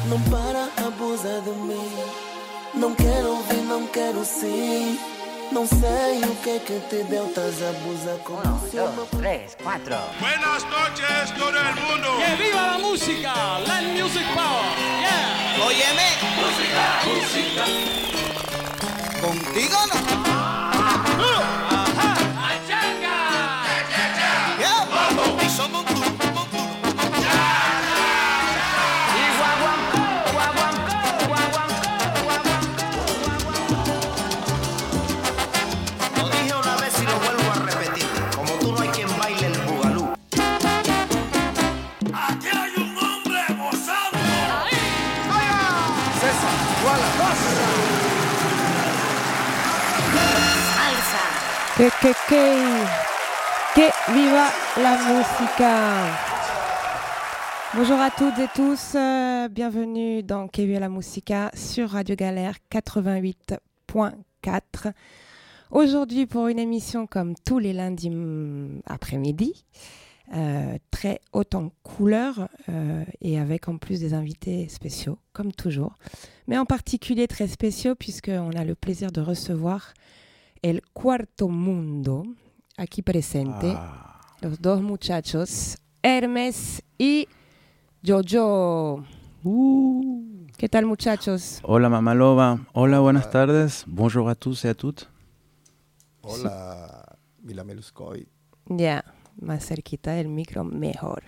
Não para, abusa de mim. Não quero ouvir, não quero sim. Não sei o que te deu, estás a abusar como 1, 2, 3, 4. Buenas noches, todo el mundo. ¡Que viva la música! Land Music Power. Yeah. Óyeme. Música. Contigo no. Ajá. ¡Achanga! Yeah. Y somos un club. Lo dije una vez y lo vuelvo a repetir. Como tú no hay quien baile el bugalú. Aquí hay un hombre gozando. César, igual a Que viva la musica! Bonjour à toutes et tous, bienvenue dans Que viva la musica sur Radio Galère 88.4. Aujourd'hui pour une émission comme tous les lundis après-midi, très haute en couleur et avec en plus des invités spéciaux, comme toujours. Mais en particulier très spéciaux puisqu'on a le plaisir de recevoir El Cuarto Mundo, aquí presente, los dos muchachos, Hermes y Jojo. ¿Qué tal, muchachos? Hola, Mamá Loba. Hola, buenas tardes. Bonjour à tous et à toutes. Hola, Mila Meluskoy. Ya, más cerquita del micro, mejor.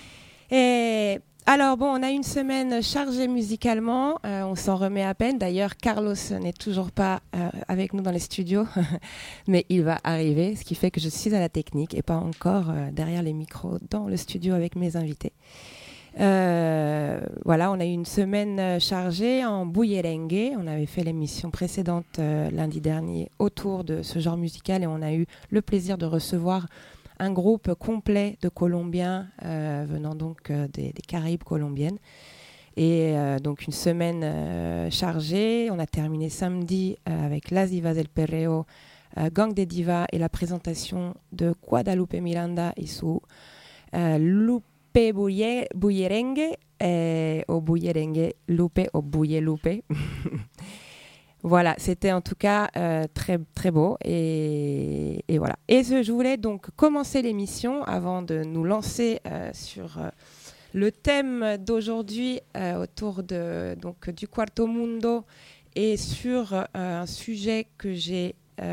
Alors bon, on a une semaine chargée musicalement, on s'en remet à peine. D'ailleurs, Carlos n'est toujours pas avec nous dans les studios, mais il va arriver, ce qui fait que je suis à la technique et pas encore derrière les micros dans le studio avec mes invités. Voilà, on a eu une semaine chargée en bullerengue. On avait fait l'émission précédente lundi dernier autour de ce genre musical et on a eu le plaisir de recevoir un groupe complet de Colombiens venant donc des Caraïbes colombiennes. Et donc une semaine chargée. On a terminé samedi avec Las Divas del Perreo, Gang de Divas et la présentation de Guadalupe Miranda et su Lupe Bullerengue au Bullerengue Lupe au Bulle Lupe. Voilà, c'était en tout cas très, très beau et voilà. Et je voulais donc commencer l'émission avant de nous lancer sur le thème d'aujourd'hui autour donc, du Cuarto Mundo et sur un sujet que j'ai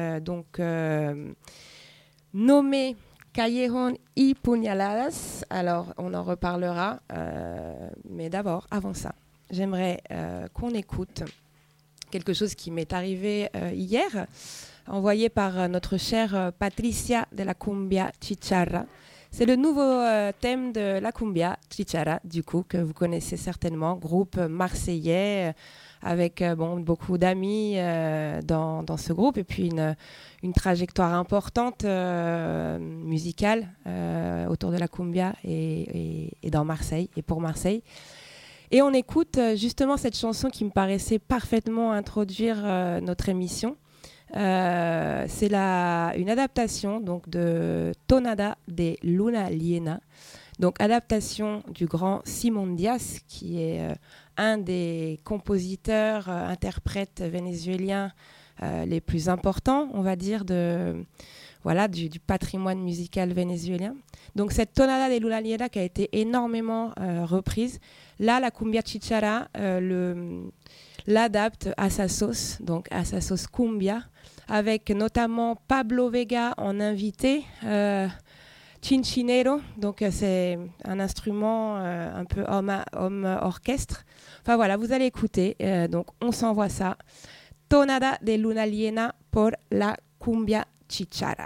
nommé Callejón y Puñaladas. Alors, on en reparlera, mais d'abord, avant ça, j'aimerais qu'on écoute quelque chose qui m'est arrivé hier, envoyé par notre chère Patricia de la Cumbia Chicharra. C'est le nouveau thème de la Cumbia Chicharra, du coup, que vous connaissez certainement, groupe marseillais, avec beaucoup d'amis dans ce groupe, et puis une trajectoire importante musicale autour de la Cumbia et dans Marseille, et pour Marseille. Et on écoute justement cette chanson qui me paraissait parfaitement introduire notre émission. C'est une adaptation donc, de Tonada de Luna Llena. Donc adaptation du grand Simon Díaz, qui est un des compositeurs, interprètes vénézuéliens les plus importants, on va dire, du patrimoine musical vénézuélien. Donc cette Tonada de Luna Llena qui a été énormément reprise. Là, la Cumbia Chicharra l'adapte à sa sauce, donc à sa sauce cumbia, avec notamment Pablo Vega en invité, Chinchinero, donc c'est un instrument un peu homme orchestre. Enfin voilà, vous allez écouter, donc on s'envoie ça. Tonada de Luna Llena por la Cumbia Chicharra.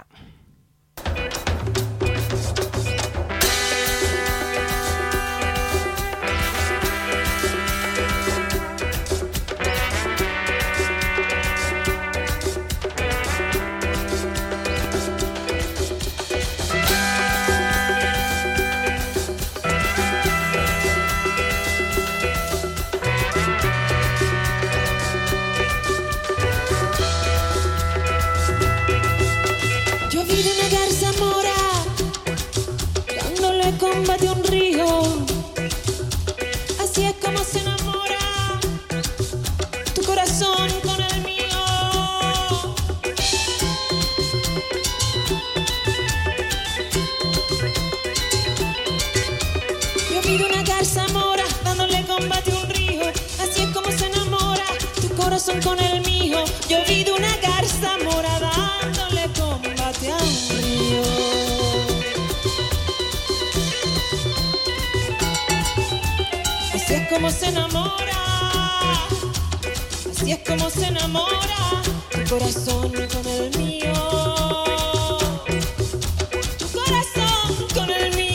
corazón con el mío. Yo vi de una garza mora dándole combate a un río. Así es como se enamora, así es como se enamora tu corazón con el mío. Tu corazón con el mío.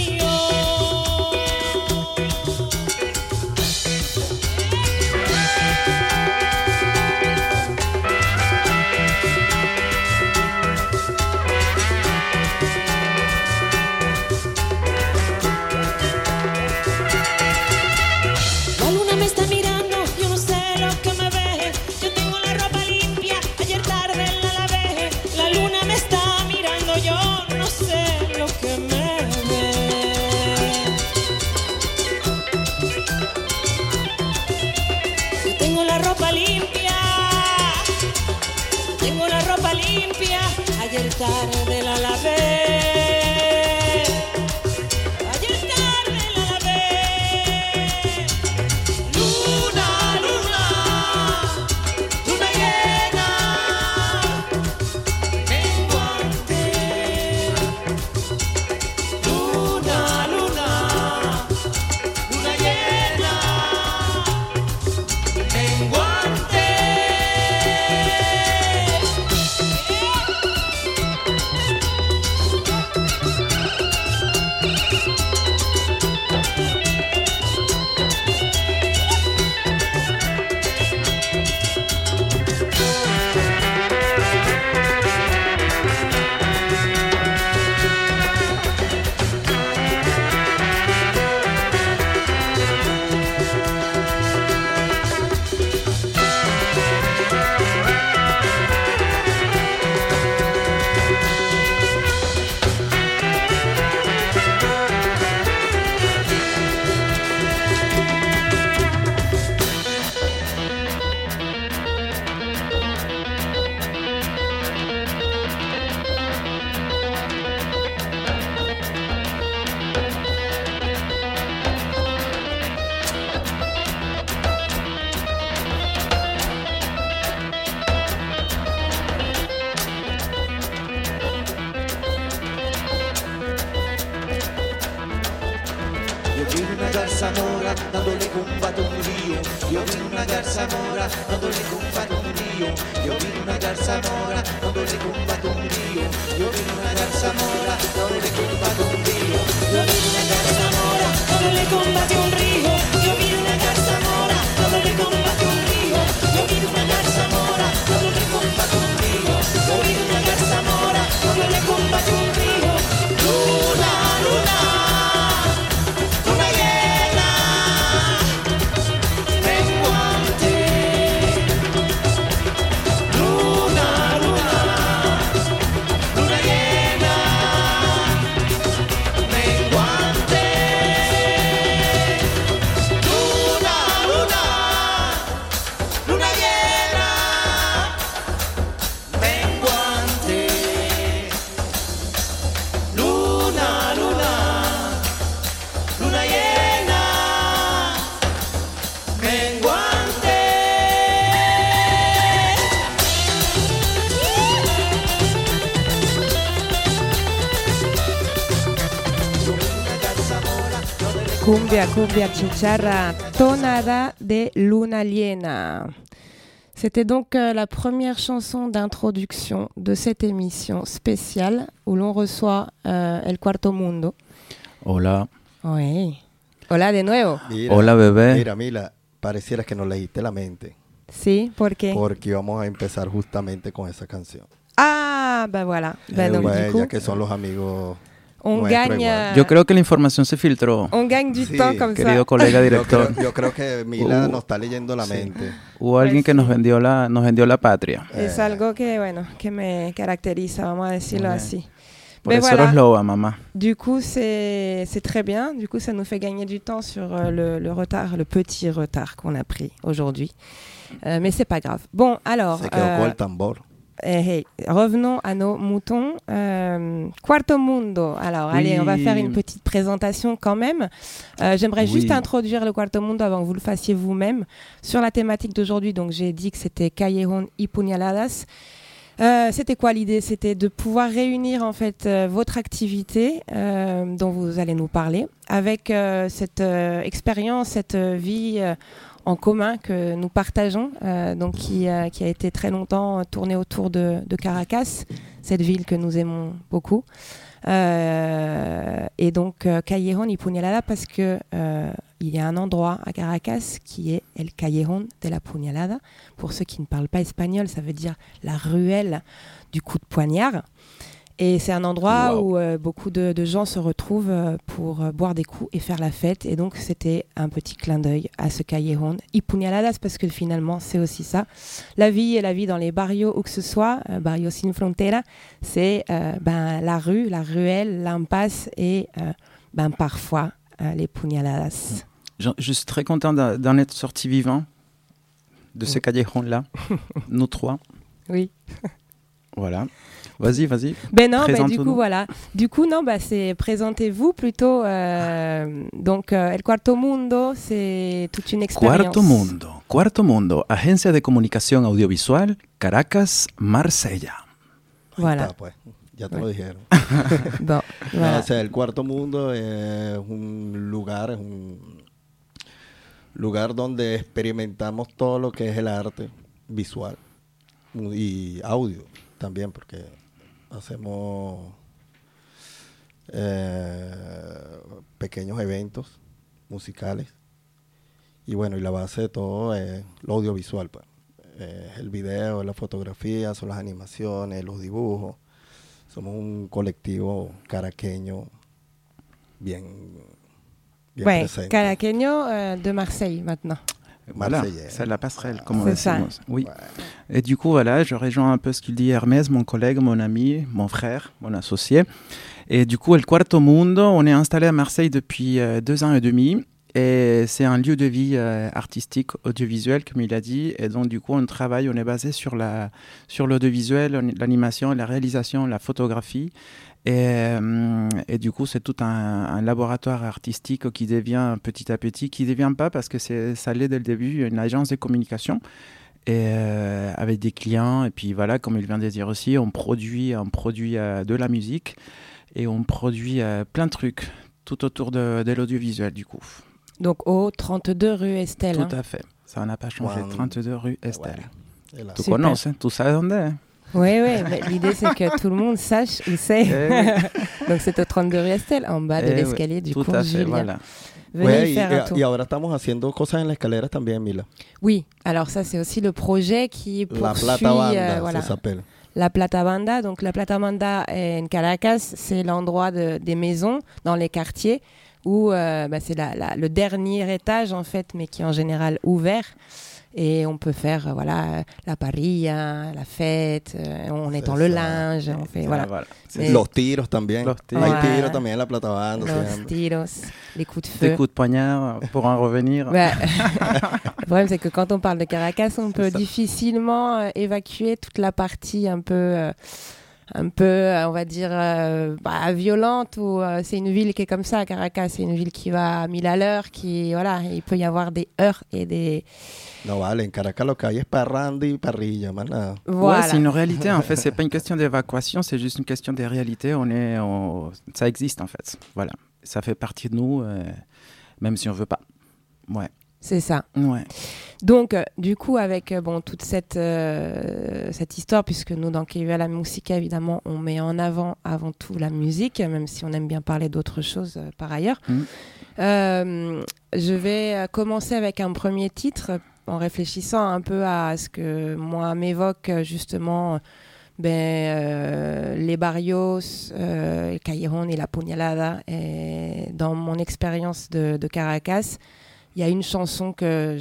Ayer tarde la lavé, ayer tarde la lavé. Luna, luna, luna llena, menguante. Luna, luna, luna llena, menguante. Mora dándole combate a un río. Yo vi una garza mora dándole combate a un río. Yo vi una garza mora dándole combate a un río. Yo vi una garza mora dándole combate a un río. Yo vi una garza mora dándole combate a un río. Yo vi una garza mora dándole combate a un río. Yo vi una garza mora dándole combate a un río. Yo vi una garza mora dándole combate a un río. Luna, luna. Cumbia, cumbia chicharra, tonada de Luna Llena. C'était donc la première chanson d'introduction de cette émission spéciale où l'on reçoit El Cuarto Mundo. Hola. Oui. Hola de nuevo. Mira, Hola, bebé. Mira, Mila, pareciera que nos leíste la mente. Sí, ¿por qué? Porque vamos a empezar justamente con esa canción. Ah, ben voilà. Ben donc, du coup, ya que son los amigos. on gagne, Yo creo que la información se filtró. on gagne du Sí, temps comme ça. Querido colega director, Yo creo que Mila nos está leyendo la mente. hubo alguien que nos vendió la patria. Es algo que, bueno, que me caracteriza, vamos a decirlo Ouais. así. Por Mais eso voilà. eres loba, mamá. Du coup, c'est très bien. Du coup, ça nous fait gagner du temps sur le retard, le petit retard qu'on a pris aujourd'hui. Mais c'est pas grave. Bon, alors... Se quedó con el tambor. hey, revenons à nos moutons. Quarto Mundo. Alors, allez, on va faire une petite présentation quand même. J'aimerais juste introduire le Quarto Mundo avant que vous le fassiez vous-même. Sur la thématique d'aujourd'hui, donc j'ai dit que c'était Callejón y Puñaladas. C'était quoi l'idée? C'était de pouvoir réunir en fait votre activité dont vous allez nous parler avec cette expérience, cette vie en commun que nous partageons, donc qui a été très longtemps tournée autour de Caracas, cette ville que nous aimons beaucoup. Et donc Callejón y Puñalada parce que il y a un endroit à Caracas qui est El Callejón de la Puñalada. Pour ceux qui ne parlent pas espagnol, ça veut dire la ruelle du coup de poignard. Et c'est un endroit où beaucoup de gens se retrouvent pour boire des coups et faire la fête. Et donc, c'était un petit clin d'œil à ce Callejón y Puñaladas parce que finalement, c'est aussi ça. La vie et la vie dans les barrios, où que ce soit, Barrio Sin Frontera, c'est la rue, la ruelle, l'impasse et parfois les puñaladas. Je suis très content d'en être sorti vivant de ce Callejón-là, nous trois. Oui. Voilà. Vas-y. Ben non, du coup, voilà. Du coup, non, c'est présentez-vous plutôt. Donc, El Quarto Mundo, c'est toute une expérience. Quarto Mundo, agencia de comunicación audiovisual, Caracas, Marsella. Voilà. Está, pues. Ya te lo dijeron. Bon, voilà. No, o sea, El Quarto Mundo es un lugar donde experimentamos todo lo que es el arte visual y audio también, porque hacemos pequeños eventos musicales y bueno, y la base de todo es lo audiovisual, pues. El video, la fotografía, son las animaciones, los dibujos. Somos un colectivo caraqueño bien presente. Caraqueño de Marseille maintenant. Voilà, c'est la passerelle, comme on dit. Oui. Ouais. Et du coup, voilà, je rejoins un peu ce qu'il dit Hermès, mon collègue, mon ami, mon frère, mon associé. Et du coup, El Quarto Mundo, on est installé à Marseille depuis 2 ans et demi. Et c'est un lieu de vie artistique, audiovisuel, comme il a dit. Et donc, du coup, on est basé sur l'audiovisuel, l'animation, la réalisation, la photographie. Et du coup, c'est tout un laboratoire artistique qui devient petit à petit, qui ne devient pas parce que ça l'est dès le début, une agence de communication et avec des clients. Et puis voilà, comme il vient de dire aussi, on produit de la musique et on produit plein de trucs tout autour de l'audiovisuel du coup. Donc au 32 rue Estelle. Tout à fait, ça n'a pas changé, 32 rue Estelle. Ouais. Tu connais, tout ça, on est. Oui, mais l'idée c'est que tout le monde sache où c'est. Donc c'est au 32 rue Estelle, en bas de l'escalier du cours Julien. Voilà. Venez faire un tour. Y ahora estamos haciendo cosas en la escalera también, Mila. Oui, alors ça c'est aussi le projet qui poursuit. La Plata Banda, voilà. ça s'appelle. La Plata Banda, donc la Plata Banda en Caracas, c'est l'endroit des maisons dans les quartiers où c'est le dernier étage en fait, mais qui est en général ouvert. Et on peut faire la parrilla, la fête, on étend le linge, on fait voilà. Los tiros también. Hay tiros también en la Plata Banda. Los tiros, les coups de feu. Des coups de poignard pour en revenir. Le problème c'est que quand on parle de Caracas, on peut difficilement évacuer toute la partie un peu on va dire violente ou c'est une ville qui est comme ça. Caracas, c'est une ville qui va à 1000 à l'heure, il peut y avoir des heurts et des. No vale, en Caracas lo que hay es parranda y parrilla, más nada. Voilà. Ouais, c'est une réalité en fait, c'est pas une question d'évacuation, c'est juste une question de réalité, ça existe en fait. Voilà, ça fait partie de nous même si on veut pas. Ouais. C'est ça. Ouais. Donc, du coup, avec toute cette histoire, puisque nous, dans Que Viva la Música, évidemment, on met en avant tout la musique, même si on aime bien parler d'autres choses par ailleurs. Je vais commencer avec un premier titre, en réfléchissant un peu à ce que moi m'évoque justement les barrios, el Callejón et la Puñalada. Et dans mon expérience de Caracas, il y a une chanson que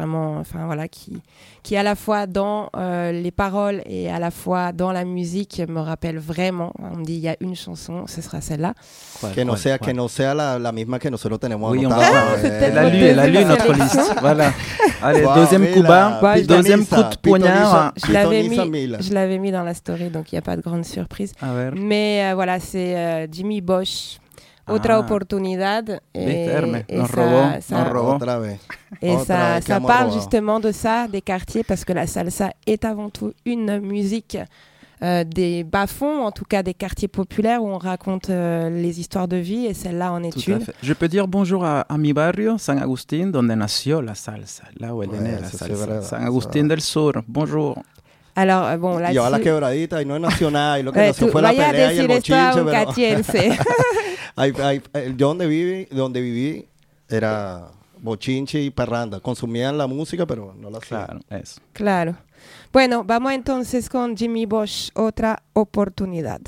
qui à la fois dans les paroles et à la fois dans la musique me rappelle vraiment. On me dit il y a une chanson, ce sera celle-là. Que no sea la misma que nosotros tenemos oui, anotada. Elle a lu notre liste. Voilà. Allez, Wow, deuxième coup bas, Bah, puis je deuxième coup de poignard. Je l'avais mis dans la story, donc il n'y a pas de grande surprise. A ver. Mais voilà, c'est Jimmy Bosch. Otra oportunidad. Hermes, et nos ça- robó, ça- nos robó. Otra vez. Et Otra ça, vez que ça hemos parle robado. justement de ça, des quartiers, parce que la salsa est avant tout une musique des bas-fonds, en tout cas des quartiers populaires où on raconte les histoires de vie, et celle-là en est Tout à une. fait. Je peux dire bonjour à mi barrio, San Agustín, donde nació la salsa. Là où elle est Ouais, née, la eso sí salsa. es verdad, San eso Agustín del Sur. Bonjour. Alors, bon, Y va a la là-dessus... quebradita y no es nacional. Y lo que Ouais, nació tú- fue la vaya a pelea y el decir esto a bochinche. un Pero catiense. yo donde viví era bochinche y parranda. Consumían la música, pero no la hacían. Claro, eso. Claro. Bueno, vamos entonces con Jimmy Bosch, otra oportunidad.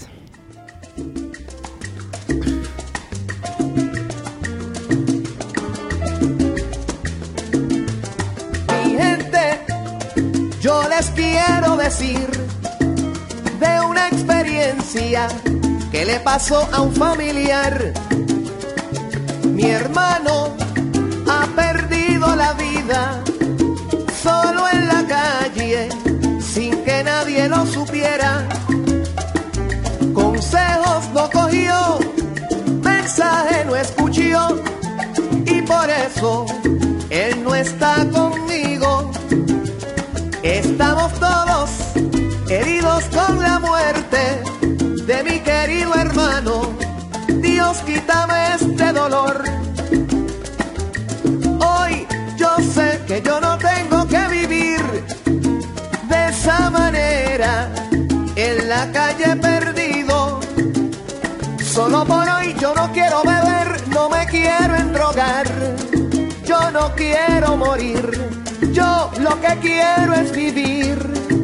Mi gente, yo les quiero decir de una experiencia que le pasó a un familiar. Mi hermano ha perdido la vida solo en la calle, sin que nadie lo supiera. Consejos no cogió, mensaje no escuchó, y por eso él no está conmigo. Estamos todos heridos con la muerte de mi querido hermano. Dios, quítame este dolor. Hoy yo sé que yo no tengo que vivir de esa manera, en la calle perdido. Solo por hoy yo no quiero beber, no me quiero endrogar. Yo no quiero morir, yo lo que quiero es vivir.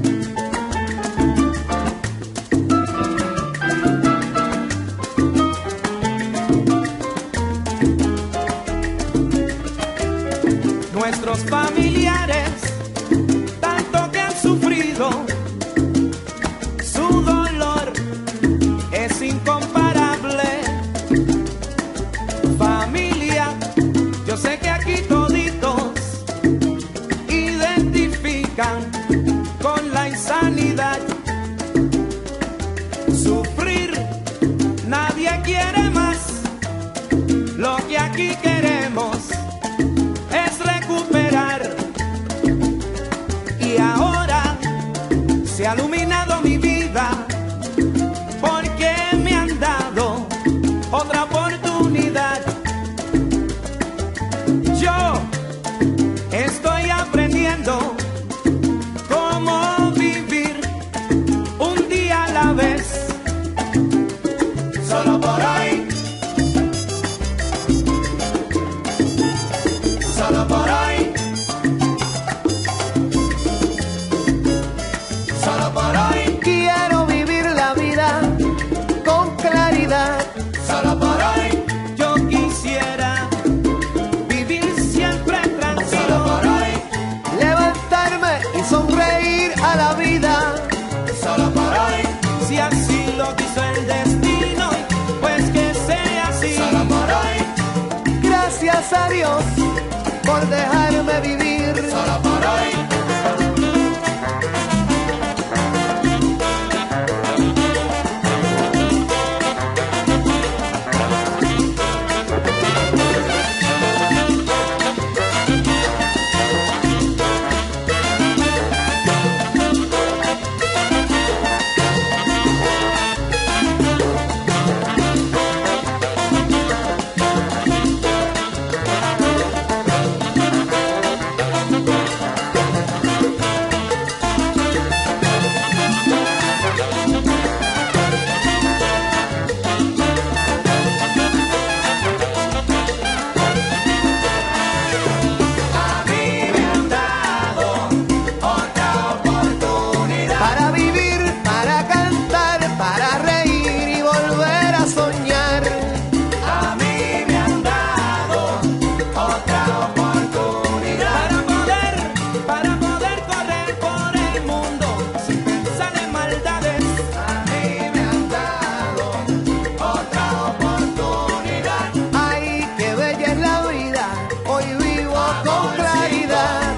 Nuestros familiares, tanto que han sufrido, su dolor es incomparable. Familia, yo sé que aquí toditos identifican con la insanidad. Sufrir, nadie quiere más. Lo que aquí queremos es recuperar. Y ahora se ha iluminado mi vida porque me han dado otra oportunidad. Yo estoy aprendiendo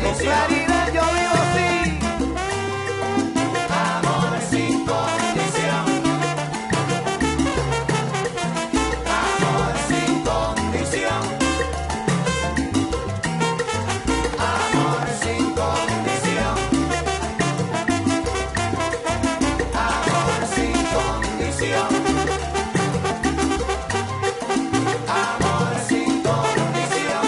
con claridad yo vivo así. Amor sin condición. Amor sin condición. Amor sin condición. Amor sin condición. Amor sin condición.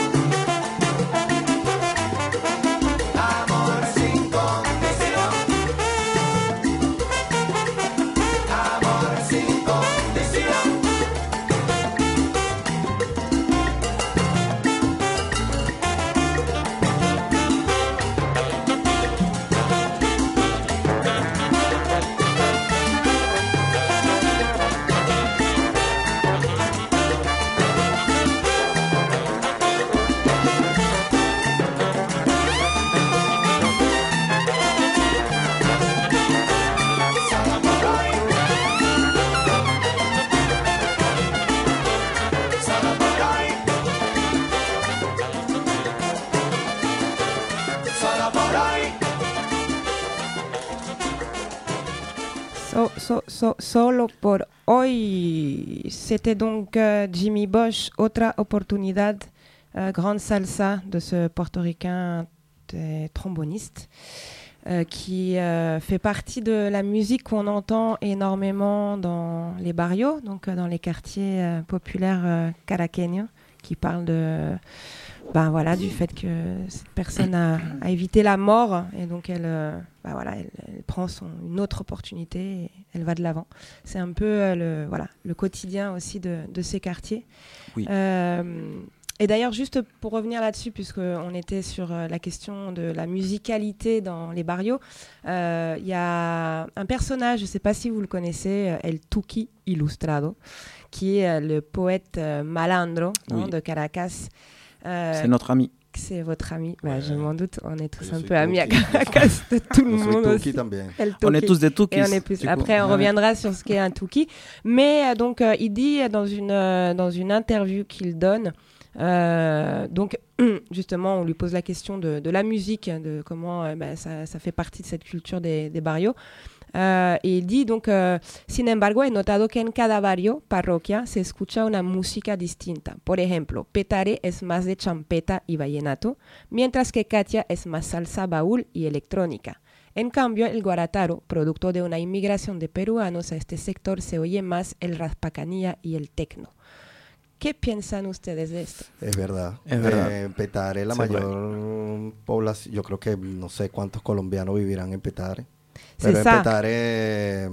Amor sin condición. Amor sin condición. Solo por hoy. C'était donc Jimmy Bosch, Otra Oportunidad, grande salsa de ce portoricain tromboniste qui fait partie de la musique qu'on entend énormément dans les barrios, donc dans les quartiers populaires caraqueños, qui parlent de... Ben voilà, du fait que cette personne a évité la mort et donc elle prend une autre opportunité et elle va de l'avant. C'est un peu le quotidien aussi de ces quartiers. Oui. Et d'ailleurs, juste pour revenir là-dessus, puisqu'on était sur la question de la musicalité dans les barrios, il y a un personnage, je ne sais pas si vous le connaissez, El Tuki Ilustrado, qui est le poète malandro de Caracas. C'est notre ami. C'est votre ami, je m'en doute, on est tous un peu amis à Caracas, de tout le monde aussi. On est tous des Tukis. Après, on reviendra sur ce qu'est un Tuki. Mais donc, il dit dans une interview qu'il donne, donc justement, on lui pose la question de la musique, de comment ça fait partie de cette culture des barrios. Y il dit donc, sin embargo, he notado que en cada barrio, parroquia, se escucha una música distinta. Por ejemplo, Petare es más de champeta y vallenato, mientras que Katia es más salsa baúl y electrónica. En cambio, el guarataro, producto de una inmigración de peruanos a este sector, se oye más el raspacanilla y el tecno. ¿Qué piensan ustedes de esto? Es verdad. Petare, la Sí, mayor población, yo creo que no sé cuántos colombianos vivirán en Petare. Pero en ça. Petare,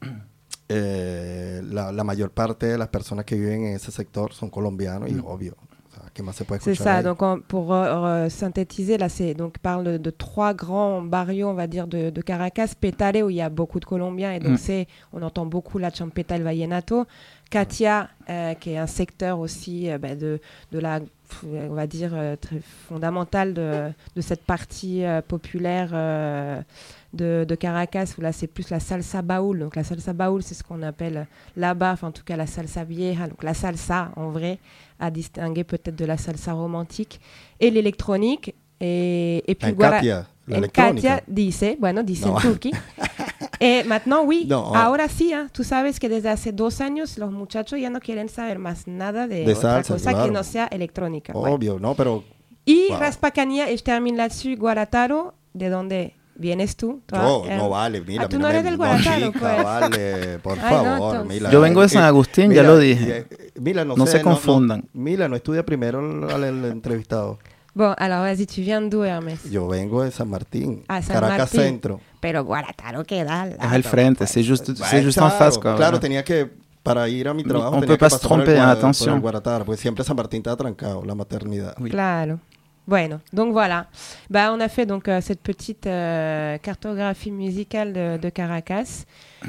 la mayor parte de las personas que viven en ese sector son colombianos y obvio. O sea, ¿qué más se puede escuchar? C'est ça. ahí? Donc, pour synthétiser, là, donc parle de trois grands barrios, on va dire, de Caracas. Petare, où il y a beaucoup de Colombiens, et donc on entend beaucoup la champeta et le vallenato. Katia, qui est un secteur aussi de la, on va dire, très fondamentale de cette partie populaire de Caracas, où là c'est plus la salsa baúl. Donc la salsa baúl, c'est ce qu'on appelle là-bas, enfin en tout cas la salsa vieja, donc la salsa en vrai, à distinguer peut-être de la salsa romantique, et l'électronique. Et puis Katia, la electrónica. Katia dice en turqui. Maintenant, oui, ahora sí, tú sabes que desde hace 2 años los muchachos ya no quieren saber más nada de otra salsa, cosa claro. que no sea electrónica. Obvio, no, pero... Y wow. raspacanilla, y je termine là-dessus, guarataro, ¿de dónde vienes tú? No vale, mira. tú no eres del Guarataro, chica, pues. vale, por Ay, no, favor, entonces. Mila. Yo vengo de San Agustín, ya lo dije. Mila, No se confundan. Mila, no estudia primero al entrevistado. Bon, alors vas-y, tu viens d'où, Hermès? Yo vengo de San Martín, Ah, San Caracas Martín. Centro. Pero Guarataro queda al Es al frente, c'est juste en Claro, face. Quoi, claro, voilà. tenía que, para ir a mi trabajo, On tenía peut que pas se pasar por el tromper, por attention. el Guarataro, porque siempre San Martín está trancado, la maternidad. Oui. Claro. Bueno, donc voilà. On a fait donc cette petite cartographie musicale de Caracas.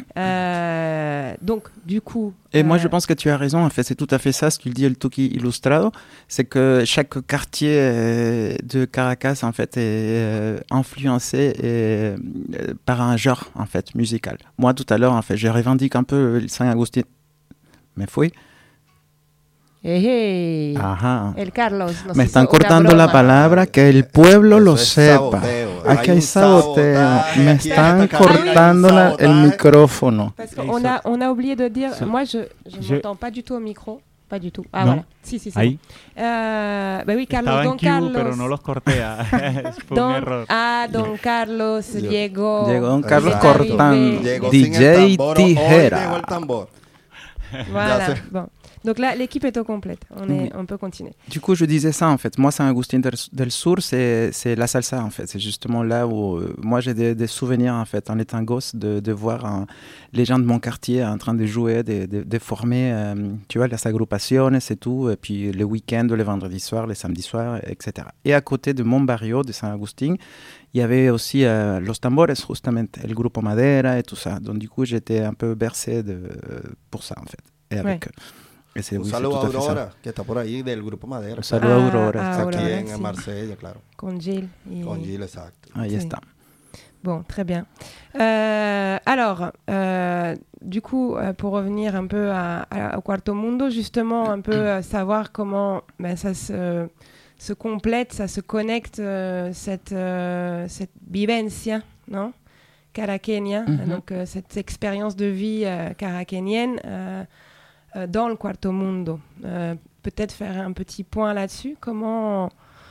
Donc, du coup... Et moi, je pense que tu as raison. En fait, c'est tout à fait ça ce qu'il dit El Tuki Ilustrado. C'est que chaque quartier de Caracas, en fait, est influencé par un genre, en fait, musical. Moi, tout à l'heure, en fait, je revendique un peu San Agustín. Me fui. Hey. Ajá. El Carlos. nos Me hizo están una cortando la broma. palabra, que el pueblo Eso lo es sepa. saboteo. Aquí Hay hay un saboteo. sabotaje Me aquí en están esta cabina, cortando hay un el sabotaje. micrófono. Parce qu'on a oublié de dire, moi je m'entends pas du tout au micro, pas du tout. Ah voilà, si, c'est Ahí. bon. Bah oui, Carlos, Estaba en Don queue, Carlos. pero no los corté. Fue un error. Don Carlos llegó. Llegó Don Carlos Exacto. cortando. Llegó sin el DJ tambor, hoy Tijera. llegó el tambor. Voilà, Ya sé. bon. Donc là, l'équipe est au complète. On peut continuer. Du coup, je disais ça en fait. Moi, San Agustín del Sur, c'est la salsa en fait. C'est justement là où moi j'ai des souvenirs en fait, en étant gosse, de voir les gens de mon quartier en train de jouer, de former, tu vois, las agrupaciones et tout. Et puis les week-ends, les vendredis soirs, les samedis soirs, etc. Et à côté de mon barrio de San Agustín, il y avait aussi Los Tambores, justamente, el Grupo Madera et tout ça. Donc du coup, j'étais un peu bercé pour ça en fait. Et avec Un saludo a Aurora, que está por ahí del Grupo Madera. Un saludo a Aurora. Aquí Aurora, en sí. Marsella, claro. Con Gilles. Con Gilles, exacto. Ahí Sí. está. Bon, très bien. Alors, du coup, pour revenir un peu au Quarto Mundo, justement, un peu savoir comment ça se complète, ça se connecte, cette vivencia, non, caraqueña, donc cette expérience de vie caraquénienne dans le Quarto Mundo. Peut-être faire un petit point là-dessus. Comment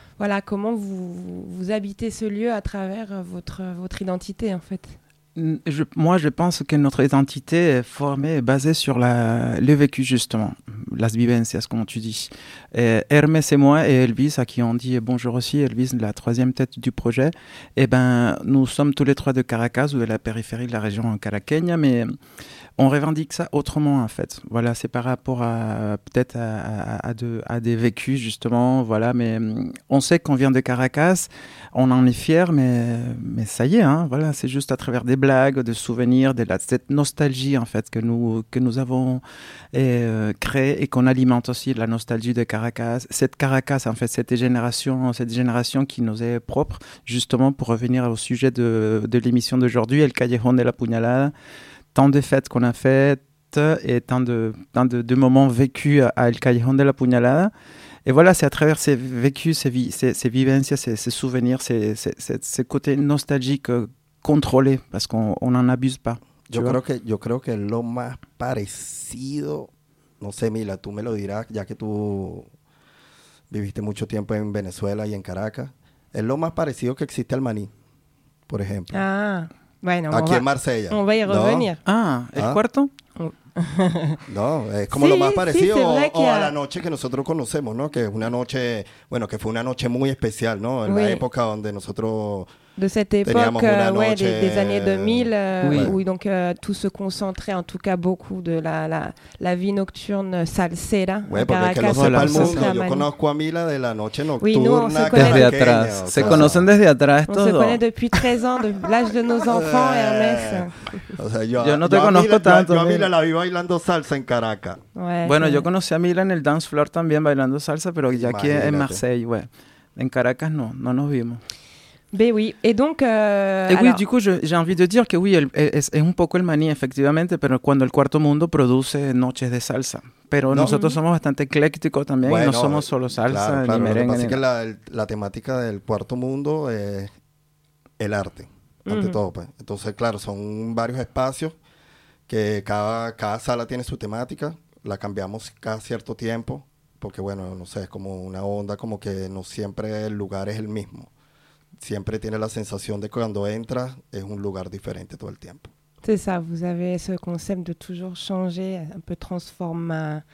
vous habitez ce lieu à travers votre identité, en fait. Moi, je pense que notre identité est formée et basée sur le vécu, justement, las vivencias, comme tu dis. Hermès et moi et Elvis, à qui on dit bonjour aussi, Elvis, la troisième tête du projet, nous sommes tous les trois de Caracas ou de la périphérie de la région caraqueña, mais on revendique ça autrement, en fait. Voilà, c'est par rapport à peut-être à des vécus, justement, voilà, mais on sait qu'on vient de Caracas, on en est fiers, mais ça y est, hein, voilà, c'est juste à travers des blagues, de souvenirs, cette nostalgie, en fait, que nous avons créée et qu'on alimente aussi, la nostalgie de Caracas. Cette Caracas, en fait, cette génération qui nous est propre, justement, pour revenir au sujet de l'émission d'aujourd'hui, El Callejón de la Puñalada. Tant de fêtes qu'on a faites et tant de moments vécus à El Callejón de la Puñalada. Et voilà, c'est à travers ces vécus, ces vivencias, ces souvenirs, ces côtés nostalgiques contrôlés, parce qu'on n'en abuse pas. Yo creo que lo más parecido, no sé, Mila, tú me lo dirás, ya que tú viviste mucho tiempo en Venezuela y en Caracas, es lo más parecido que existe al maní, por ejemplo. Ah, bueno, aquí en Marsella. On va y revenir. ¿El cuarto? No, es como lo más parecido o a la noche que nosotros conocemos, ¿no? Que es una noche, bueno, que fue una noche muy especial, ¿no? En la época donde nosotros de cette époque des années 2000 où donc tout se concentrait, en tout cas beaucoup de la vie nocturne salsera. Ouais, porque que lo sepa el mundo. Yo conozco a Mila de la noche nocturna. Desde atrás. Se conocen desde atrás on todo. Se connaît depuis 13 ans, de l'âge de nos enfants, Hermès. O sea, yo no te conozco tanto. Yo a Mila la vi bailando salsa en Caracas. Ouais, bueno, yo conocí a Mila en el dance floor también bailando salsa, pero ya aquí en Marseille, ouais. En Caracas no nos vimos. Ben oui, et donc... oui, alors... du coup, j'ai envie de dire que oui, es un poco el maní, efectivamente, pero cuando el Cuarto Mundo produce noches de salsa. Pero nosotros somos bastante eclécticos también, bueno, y no somos solo salsa ni merengue. Así que la temática del Cuarto Mundo es el arte, ante todo. Pues. Entonces, claro, son varios espacios que cada sala tiene su temática, la cambiamos cada cierto tiempo, porque bueno, no sé, es como una onda, como que no siempre el lugar es el mismo. Siempre tiene la sensación de que cuando entras es un lugar diferente todo el tiempo. C'est ça, vous avez ce concept de toujours changer, un peu transformateur,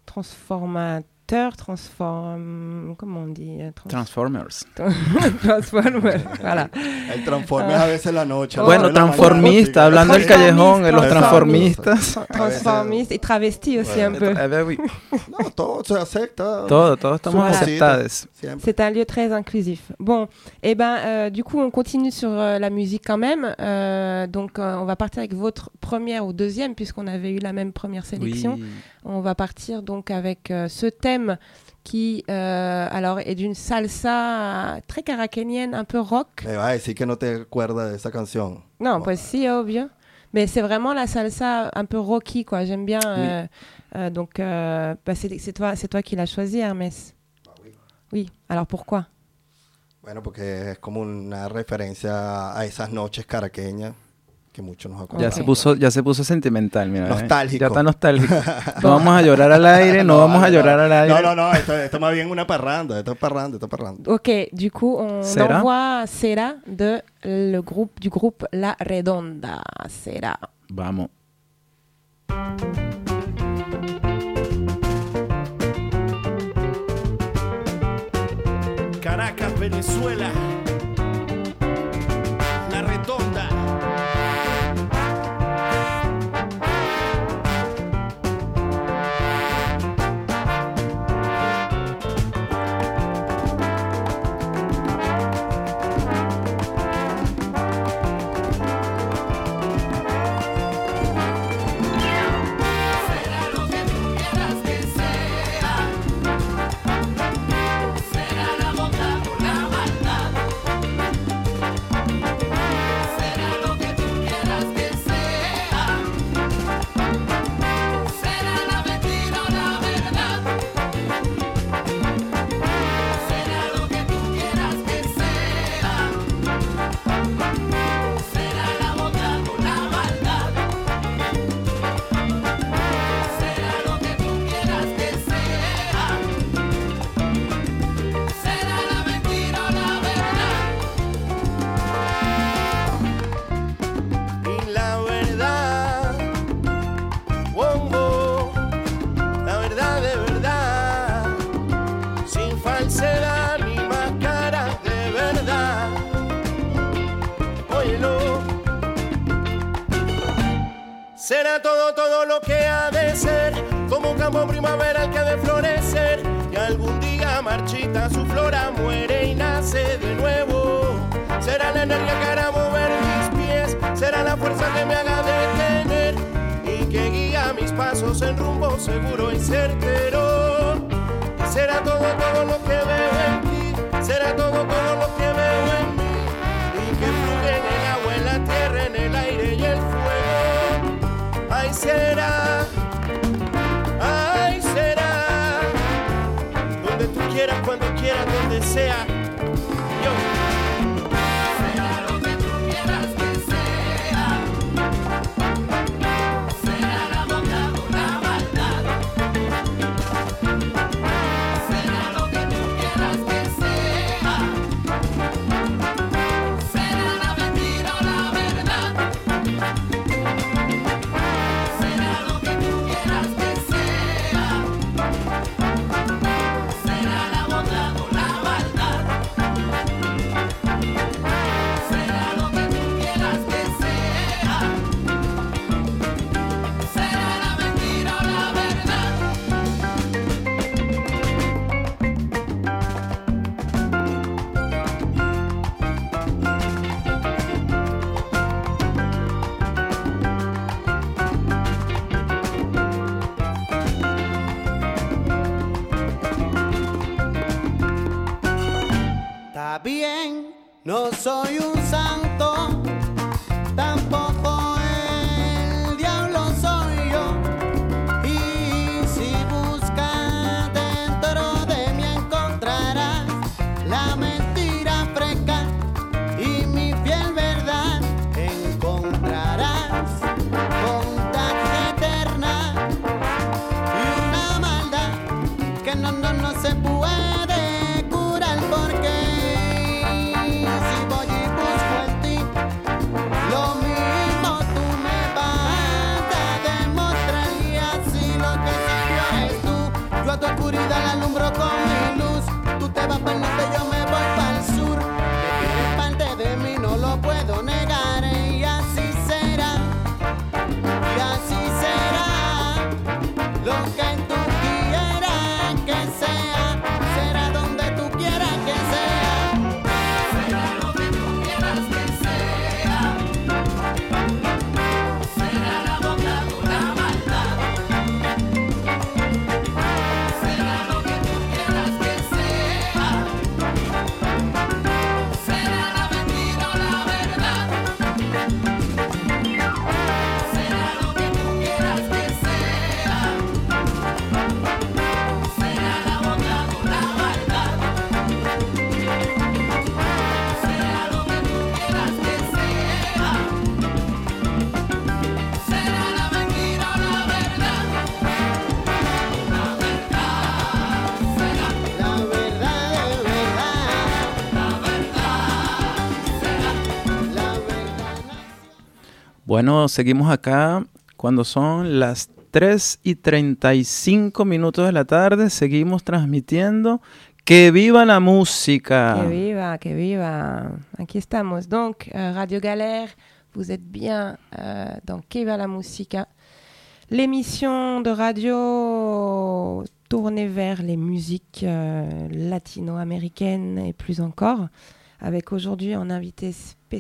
comment on dit Transformers. Transformers, voilà. El Transformers a veces la noche. Bueno, transformista, hablando del callejón, los transformistas. Transformistas y travestis aussi un peu. Oui. No, todo se acepta. Todos estamos aceptados. C'est un lieu très inclusif. Bon, et du coup, on continue sur la musique quand même. Donc, on va partir avec votre première ou deuxième, puisqu'on avait eu la même première sélection. Oui. On va partir donc avec ce thème qui alors est d'une salsa très caraqueñienne, un peu rock. Me vas a decir que no te acuerdas de esa canción. No, pues sí, obvio. Mais c'est vraiment la salsa un peu rocky, quoi. J'aime bien. Donc, c'est toi qui l'as choisi, Hermès. Oui. Oui. Alors pourquoi? Bueno, porque es como una referencia a esas noches caraqueñas que muchos nos Ya acompañan. ya se puso sentimental, mira. Nostálgico. Ya está nostálgico. No vamos a llorar al aire, no vamos a llorar al aire. No, esto más bien una parranda, esto es parranda. Ok, du coup, on Cera. envoie Cera du groupe La Redonda. Cera. Vamos. Caracas, Venezuela, La Redonda. Será lo que tú quieras que sea. Será la bondad o la maldad. Será lo que tú quieras que sea. Será la mentira o la verdad. Será lo que tú quieras que sea. Será la bondad o la maldad. Será lo que tú quieras que sea. Será la mentira o la verdad. Y la verdad, oh, la verdad de verdad, sin falsedad ni máscaras de verdad. Óyelo. Será todo lo que ha de ser, como un campo primaveral que ha de florecer, y algún día marchita su flora muere y nace de nuevo. Será la energía que hará mover mis pies, será la fuerza que me haga detener y que guía mis pasos en rumbo seguro y certero. Y será todo lo que veo en ti, será todo lo que veo en mí, y que fluye en el agua, en la tierra, en el aire y el fuego. Ay, será, donde tú quieras, cuando quieras, donde sea. Yo. Será lo que tú quieras que sea. Será la bondad o la maldad. Será lo que tú quieras que sea. Será la mentira o la verdad. Será lo que tú quieras que sea. Será la bondad o la maldad. Será lo que tú quieras que sea. Será la mentira o la verdad. Está bien, no soy un santo, tampoco el diablo soy yo. Y si buscas dentro de mí encontrarás la mentira fresca y mi fiel verdad. Encontrarás bondad eterna y una maldad que no se puede curar, porque si voy y busco en Bueno, seguimos acá cuando son las 3:35 de la tarde. Seguimos transmitiendo. ¡Que viva la música! Que viva. Aquí estamos. Donc, Radio Galère, vous êtes bien dans Que viva la musica, l'émission de radio tournée vers les musiques latino-américaines et plus encore, avec aujourd'hui un invité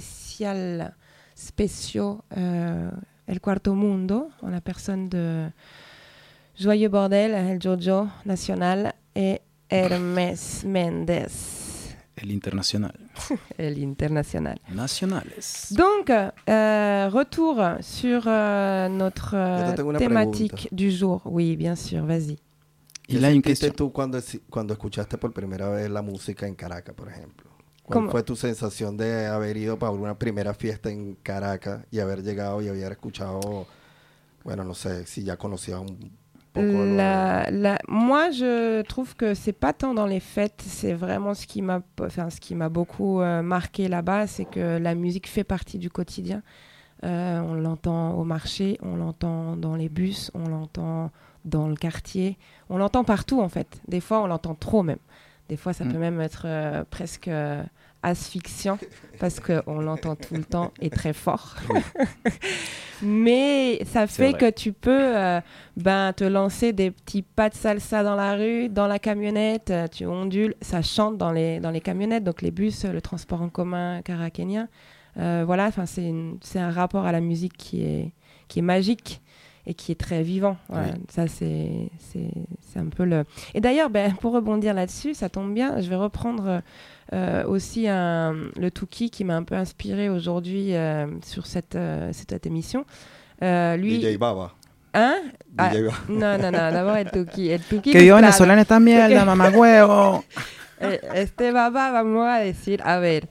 spéciaux, El Cuarto Mundo, en la personne de Joyeux Bordel, El Jojo Nacional et Hermès Méndez. El Internacional. El Internacional. Nacionales. Donc, retour sur notre thématique du jour. Oui, bien sûr, vas-y. ¿Qué sentiste tú cuando escuchaste por primera vez la música en Caracas, por ejemplo? ¿Cuál fue tu sensación de haber ido para una primera fiesta en Caracas y haber llegado y haber escuchado, bueno, no sé, si ya conocías un poco Moi, je trouve que c'est pas tant dans les fêtes, c'est vraiment ce qui m'a beaucoup marqué là-bas, c'est que la musique fait partie du quotidien. On l'entend au marché, on l'entend dans les bus, on l'entend dans le quartier, on l'entend partout en fait. Des fois, on l'entend trop même. Des fois, ça peut même être presque asphyxiant parce qu'on l'entend tout le temps et très fort. Oui. Mais ça fait que tu peux te lancer des petits pas de salsa dans la rue, dans la camionnette, tu ondules, ça chante dans les camionnettes, donc les bus, le transport en commun caraquénien. Voilà, c'est un rapport à la musique qui est magique et qui est très vivant. Voilà. Oui. Ça, c'est un peu le... Et d'ailleurs, pour rebondir là-dessus, ça tombe bien, je vais reprendre aussi le Touki qui m'a un peu inspiré aujourd'hui sur cette émission. Lui... DJ Baba. Hein? Non, d'abord el Touki. Que yo venezolano esta mierda, mamagüevo. Este Baba, vamos a decir, a ver...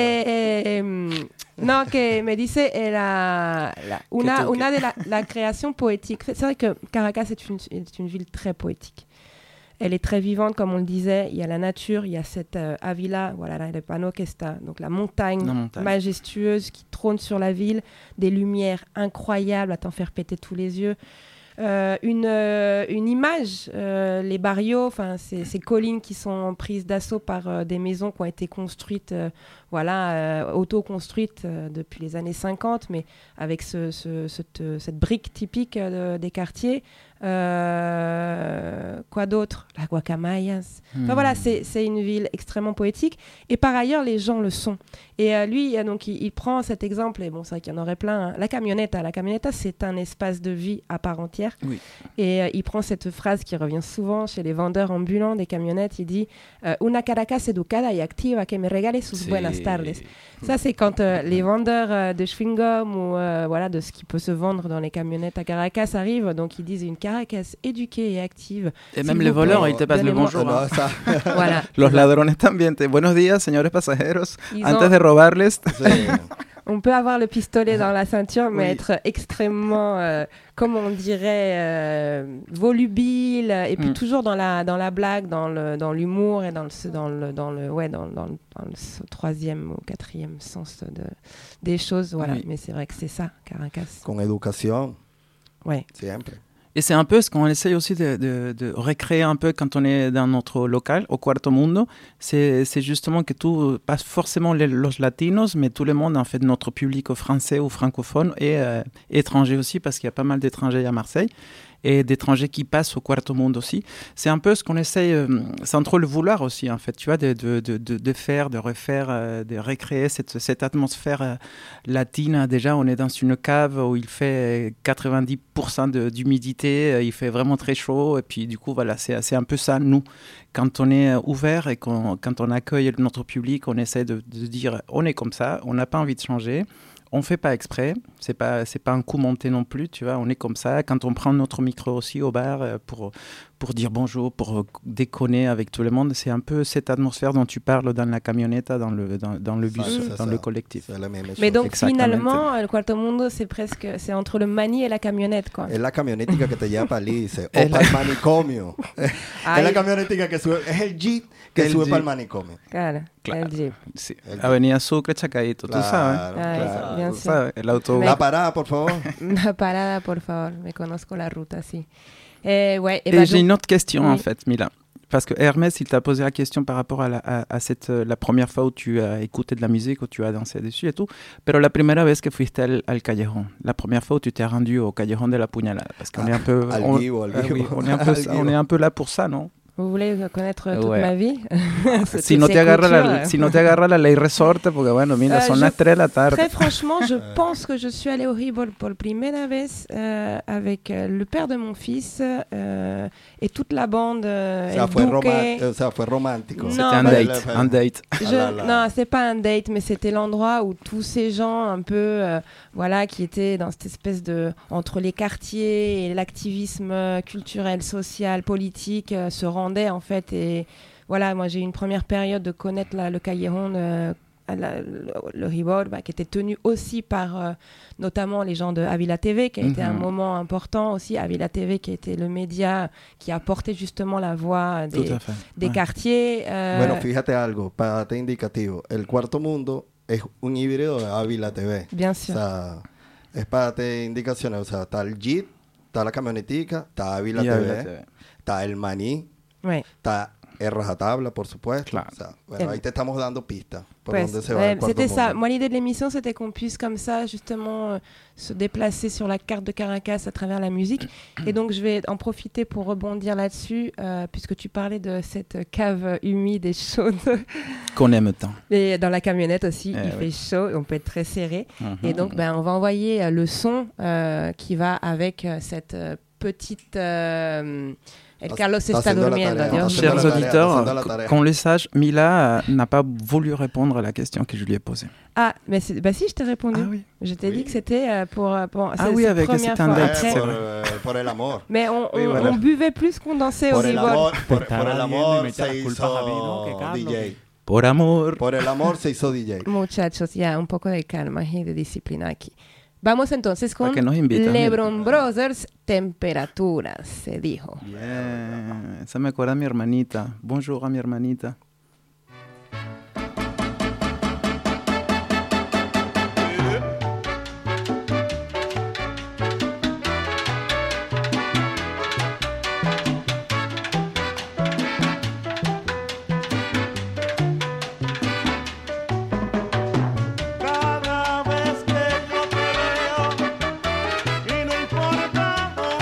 non, que me dice una de la création poétique. C'est vrai que Caracas est une ville très poétique. Elle est très vivante, comme on le disait. Il y a la nature, il y a cette Avila, voilà, le panneau qu'esta, donc la montagne majestueuse qui trône sur la ville, des lumières incroyables à t'en faire péter tous les yeux. Une image, les barrios, ces collines qui sont prises d'assaut par des maisons qui ont été construites, auto-construites depuis les années 50, mais avec cette brique typique des quartiers. Quoi d'autre? La Guacamayas. Enfin voilà, c'est une ville extrêmement poétique. Et par ailleurs, les gens le sont. Et lui, donc, il prend cet exemple, et bon, c'est vrai qu'il y en aurait plein. Hein. La camioneta, c'est un espace de vie à part entière. Oui. Et il prend cette phrase qui revient souvent chez les vendeurs ambulants des camionnettes. Il dit Una Caracas educada y activa que me regale sus buenas tardes. Ça, c'est quand les vendeurs de chewing-gum ou de ce qui peut se vendre dans les camionnettes à Caracas arrivent. Donc, ils disent une Caracas éduquée et active. Et même les voleurs, ils te passent le bonjour. Hein. Voilà. Los ladrones también. Buenos días, señores pasajeros. Antes de robarles. On peut avoir le pistolet dans la ceinture, mais être extrêmement, comme on dirait, volubile, et puis toujours dans la blague, dans l'humour et dans le troisième ou quatrième sens des choses. Voilà. Oui. Mais c'est vrai que c'est ça, Caracas. Con éducation. Ouais. Siempre. Et c'est un peu ce qu'on essaye aussi de recréer un peu quand on est dans notre local, au Cuarto Mundo. C'est justement que tout, pas forcément los latinos, mais tout le monde, en fait, notre public français ou francophone et étranger aussi, parce qu'il y a pas mal d'étrangers à Marseille. Et d'étrangers qui passent au Cuarto Mundo aussi. C'est un peu ce qu'on essaye, sans trop le vouloir aussi, en fait, tu vois, de faire, de refaire, de recréer cette atmosphère latine. Déjà, on est dans une cave où il fait 90% d'humidité, il fait vraiment très chaud, et puis du coup, voilà, c'est un peu ça, nous. Quand on est ouvert et quand on accueille notre public, on essaie de dire, on est comme ça, on n'a pas envie de changer. On ne fait pas exprès, c'est pas un coup monté non plus, tu vois, on est comme ça. Quand on prend notre micro aussi au bar pour pour dire bonjour, pour déconner avec tout le monde. C'est un peu cette atmosphère dont tu parles dans la camionnette, dans le bus, dans le collectif. Mais donc finalement, el Cuarto Mundo, c'est entre le mani et la camionnette, quoi. Es la camionetica que te lleva para Lice o para el manicomio. Es la camionetica que sube, es el jeep que sube para el manicomio. Claro, el jeep. Sí. Avenida Sucre, Chacaito, tú sabes. Claro, bien sûr. ¿Sabes? El autobús. La parada, por favor. La parada, por favor. Me conozco la ruta, si. Ouais, et j'ai une autre question, en fait, Mila. Parce que Hermès, il t'a posé la question par rapport à la première fois où tu as écouté de la musique, où tu as dansé dessus et tout. Pero la primera vez que fuiste al Callejón, la première fois où tu t'es rendu au Callejón de la Puñalada. Parce qu'on est un peu... Al vivo. Oui, on est un peu là pour ça, non? Vous voulez connaître toute ma vie? Si no te agarra la ley resorte, porque bueno, mira, son las 3 de la tarde. Très franchement, je pense que je suis allée au Ribol por primera vez avec le père de mon fils et toute la bande. Ça fue romantico. C'était un date. Non, c'est pas un date, mais c'était l'endroit où tous ces gens un peu, voilà, qui étaient dans cette espèce de entre les quartiers et l'activisme culturel, social, politique se rendaient en fait. Et voilà, moi j'ai eu une première période de connaître le Callejón, le Ribol, qui était tenu aussi par notamment les gens de Avila TV, qui a été un moment important aussi. Avila TV qui a été le média qui a porté justement la voix des quartiers. Bueno, fíjate algo, para darte indicativo, el Cuarto Mundo es un híbrido de Avila TV. Bien sûr. O sea, es para darte indicaciones, o sea, está el Jeep, está la camionetica, está Avila TV, está el Maní, está el Rajatabla, por supuesto. Claro. O sea, bueno, ahí te estamos dando pistas por pues, dónde se va el Cuarto C'était Mundo. ça. Moi, l'idée de l'émission, c'était qu'on puisse comme ça, justement, se déplacer sur la carte de Caracas à travers la musique. Et donc, je vais en profiter pour rebondir là-dessus, puisque tu parlais de cette cave humide et chaude. Qu'on aime tant. Et dans la camionnette aussi, il fait chaud, et on peut être très serré. Et donc, on va envoyer le son qui va avec cette petite... Carlos está durmiendo. Chers auditeurs, qu'on le sache, Mila n'a pas voulu répondre à la question que je lui ai posée. Ah, mais si, je t'ai répondu. Ah, oui. Je t'ai dit que c'était pour ah oui, avec c'est un date. Por el amor. Mais on buvait plus qu'on dansait au Ribol. Por el amor se hizo DJ. Por amor. Por el amor se hizo DJ. Muchachos, ya, un poco de calma y de disciplina aquí. Vamos entonces con invitan, Lebron Brothers, Temperaturas, se dijo. Yeah. Esa me acuerda a mi hermanita. Bonjour a mi hermanita.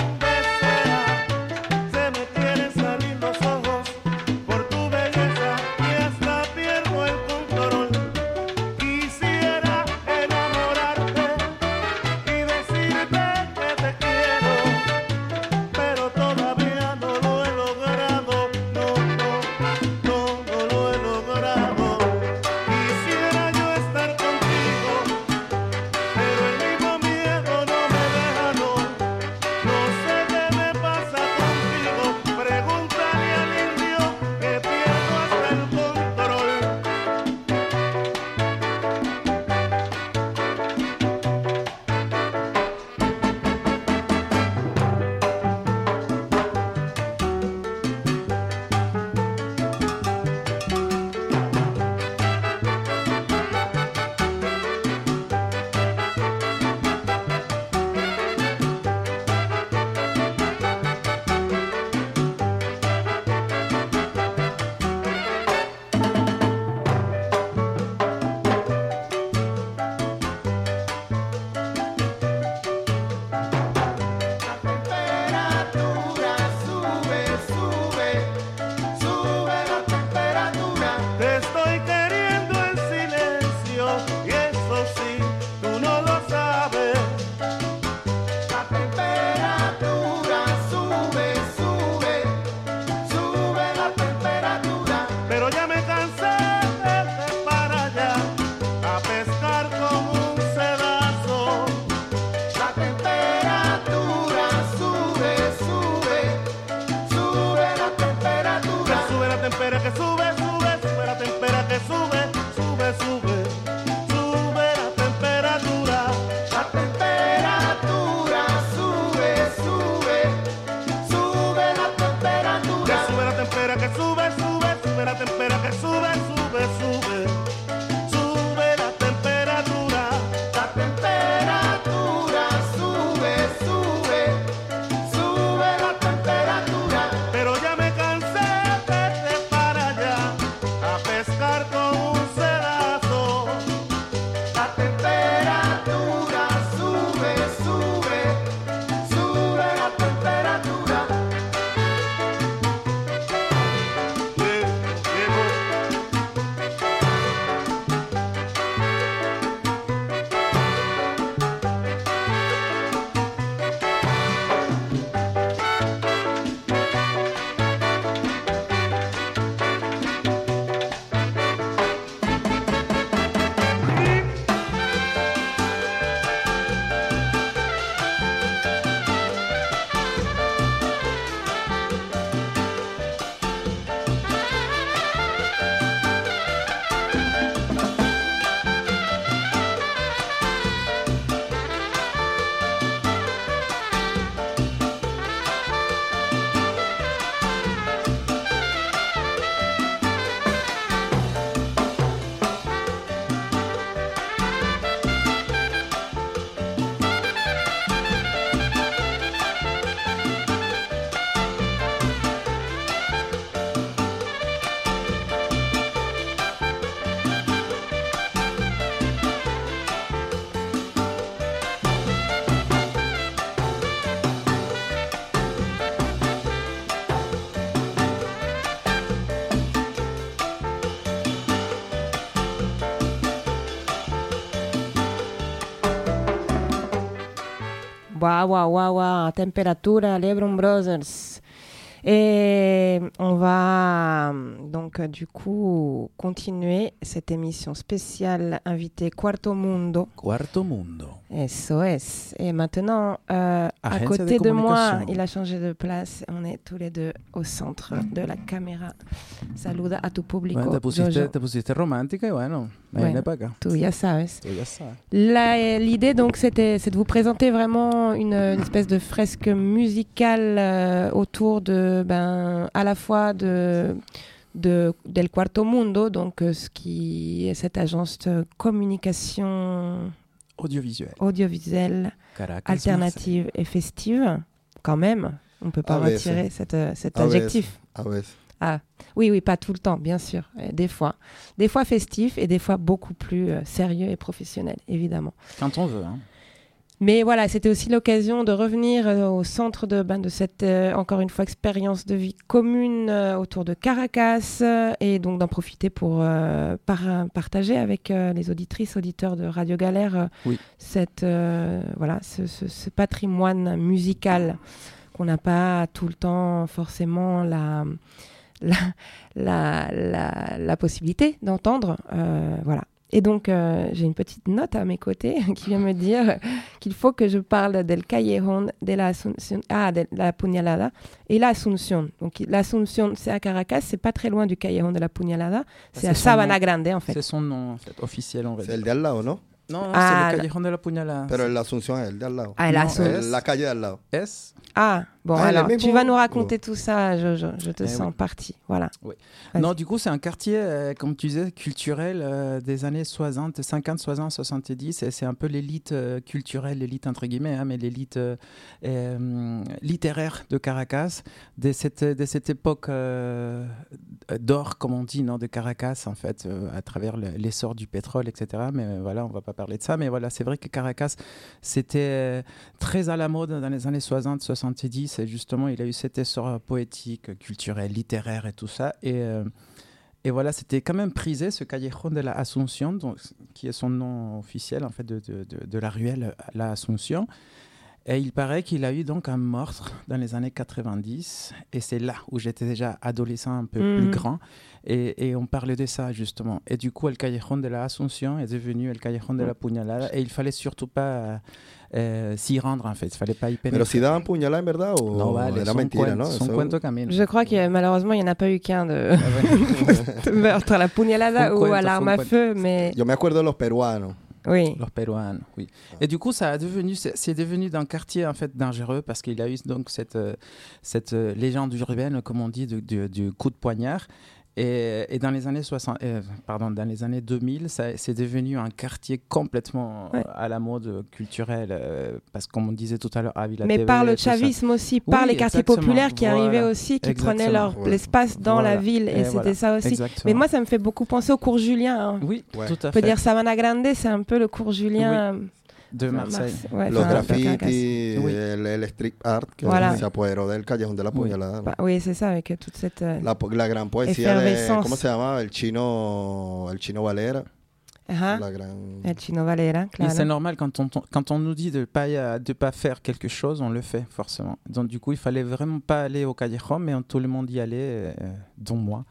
Por tu belleza Waouh, temperatura, Lebron Brothers. Et on va donc du coup continuer cette émission spéciale invitée Quarto Mundo. Quarto Mundo. SOS. Et maintenant, à Agencia côté de de moi, comunicación. il a changé de place. On est tous les deux au centre de la caméra. Saluda a tu público. Bueno, Jojo. te pusiste romántica y bueno, viene para acá. Tú ya sabes. Tú ya sabes. L'idée, donc, c'est de vous présenter vraiment une espèce de fresque musicale autour de, à la fois del Quarto Mundo, donc ce qui est cette agence de communication audiovisuelle Caracas, alternative et festive, quand même. On ne peut pas retirer cet adjectif. Ah, oui, pas tout le temps, bien sûr. Des fois festif et des fois beaucoup plus sérieux et professionnel, évidemment. Quand on veut. Hein. Mais voilà, c'était aussi l'occasion de revenir au centre de cette, encore une fois, expérience de vie commune autour de Caracas et donc d'en profiter pour partager avec les auditrices, auditeurs de Radio Galère ce patrimoine musical qu'on n'a pas tout le temps forcément la possibilité d'entendre. Voilà. Et donc, j'ai une petite note à mes côtés qui vient me dire qu'il faut que je parle del Callejón de la Puñalada et la Asunción. Donc, la Asunción, c'est à Caracas, c'est pas très loin du Callejón de la Puñalada, c'est à Sabana Grande, en fait. C'est son nom, en fait, officiel, on va dire. C'est le de al lado, ¿no? Non, c'est le Callejón de la Puñalada. Pero la Asunción es el de al lado. Ah, la Asunción. La calle de al lado. Es. Ah, bon, alors, tu vas nous raconter tout ça, Jojo. Je te sens partie. Voilà. Oui. Non, du coup, c'est un quartier, comme tu disais, culturel des années 60, 50, 60, 70. Et c'est un peu l'élite culturelle, l'élite entre guillemets, mais l'élite littéraire de Caracas, de cette époque d'or, comme on dit, de Caracas, en fait, à travers l'essor du pétrole, etc. Mais voilà, on ne va pas parler de ça. Mais voilà, c'est vrai que Caracas, c'était très à la mode dans les années 60, 70. Et justement, il a eu cet essor poétique, culturel, littéraire et tout ça. Et voilà, c'était quand même prisé, ce Callejón de la Asunción, donc, qui est son nom officiel, en fait, de la ruelle La Asunción. Et il paraît qu'il a eu donc un meurtre dans les années 90. Et c'est là où j'étais déjà adolescent, un peu plus grand. Et on parlait de ça, justement. Et du coup, el Callejón de la Asunción est devenu el Callejón de la Puñalada. Et il ne fallait surtout pas s'y rendre, en fait. Il ne fallait pas y pénétrer. Pero si daban puñalada en verdad o no, vale, era mentira, ¿no? Son cuento camino. Je crois que malheureusement, il n'y en a pas eu qu'un de meurtre à la puñalada ou à l'arme à feu. Mais... Yo me acuerdo de los peruanos. Oui. Los peruanos, oui. Et du coup, c'est devenu d'un quartier en fait dangereux parce qu'il a eu donc cette légende urbaine, comme on dit, du coup de poignard. Et dans les années dans les années 2000, c'est devenu un quartier complètement à la mode culturelle, parce que comme on disait tout à l'heure, Ávila mais TV, par le chavisme aussi, par les quartiers populaires qui arrivaient aussi, qui prenaient l'espace dans la ville, et c'était ça aussi. Exactement. Mais moi, ça me fait beaucoup penser au cours Julien. Hein. Oui, tout à fait. On peut dire Sabana Grande, c'est un peu le cours Julien. Oui. De Marseille. Los graffiti, el street art que se apoderó del Callejón de la Puñalada. ¿No? Oui, c'est ça, avec toute cette la gran poesía de, ¿cómo se llama? El chino Valera. El Chino Valera, claro. Et c'est normal, quand on nous dit de pas faire quelque chose, on le fait forcément. Donc du coup, il fallait vraiment pas aller au Callejón, mais tout le monde y allait, dont moi.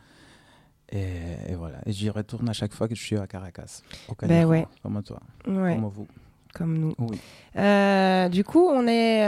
Et voilà, et j'y retourne à chaque fois que je suis à Caracas, au Callejón, comme toi, comme vous. Comme nous. Oui. Du coup, on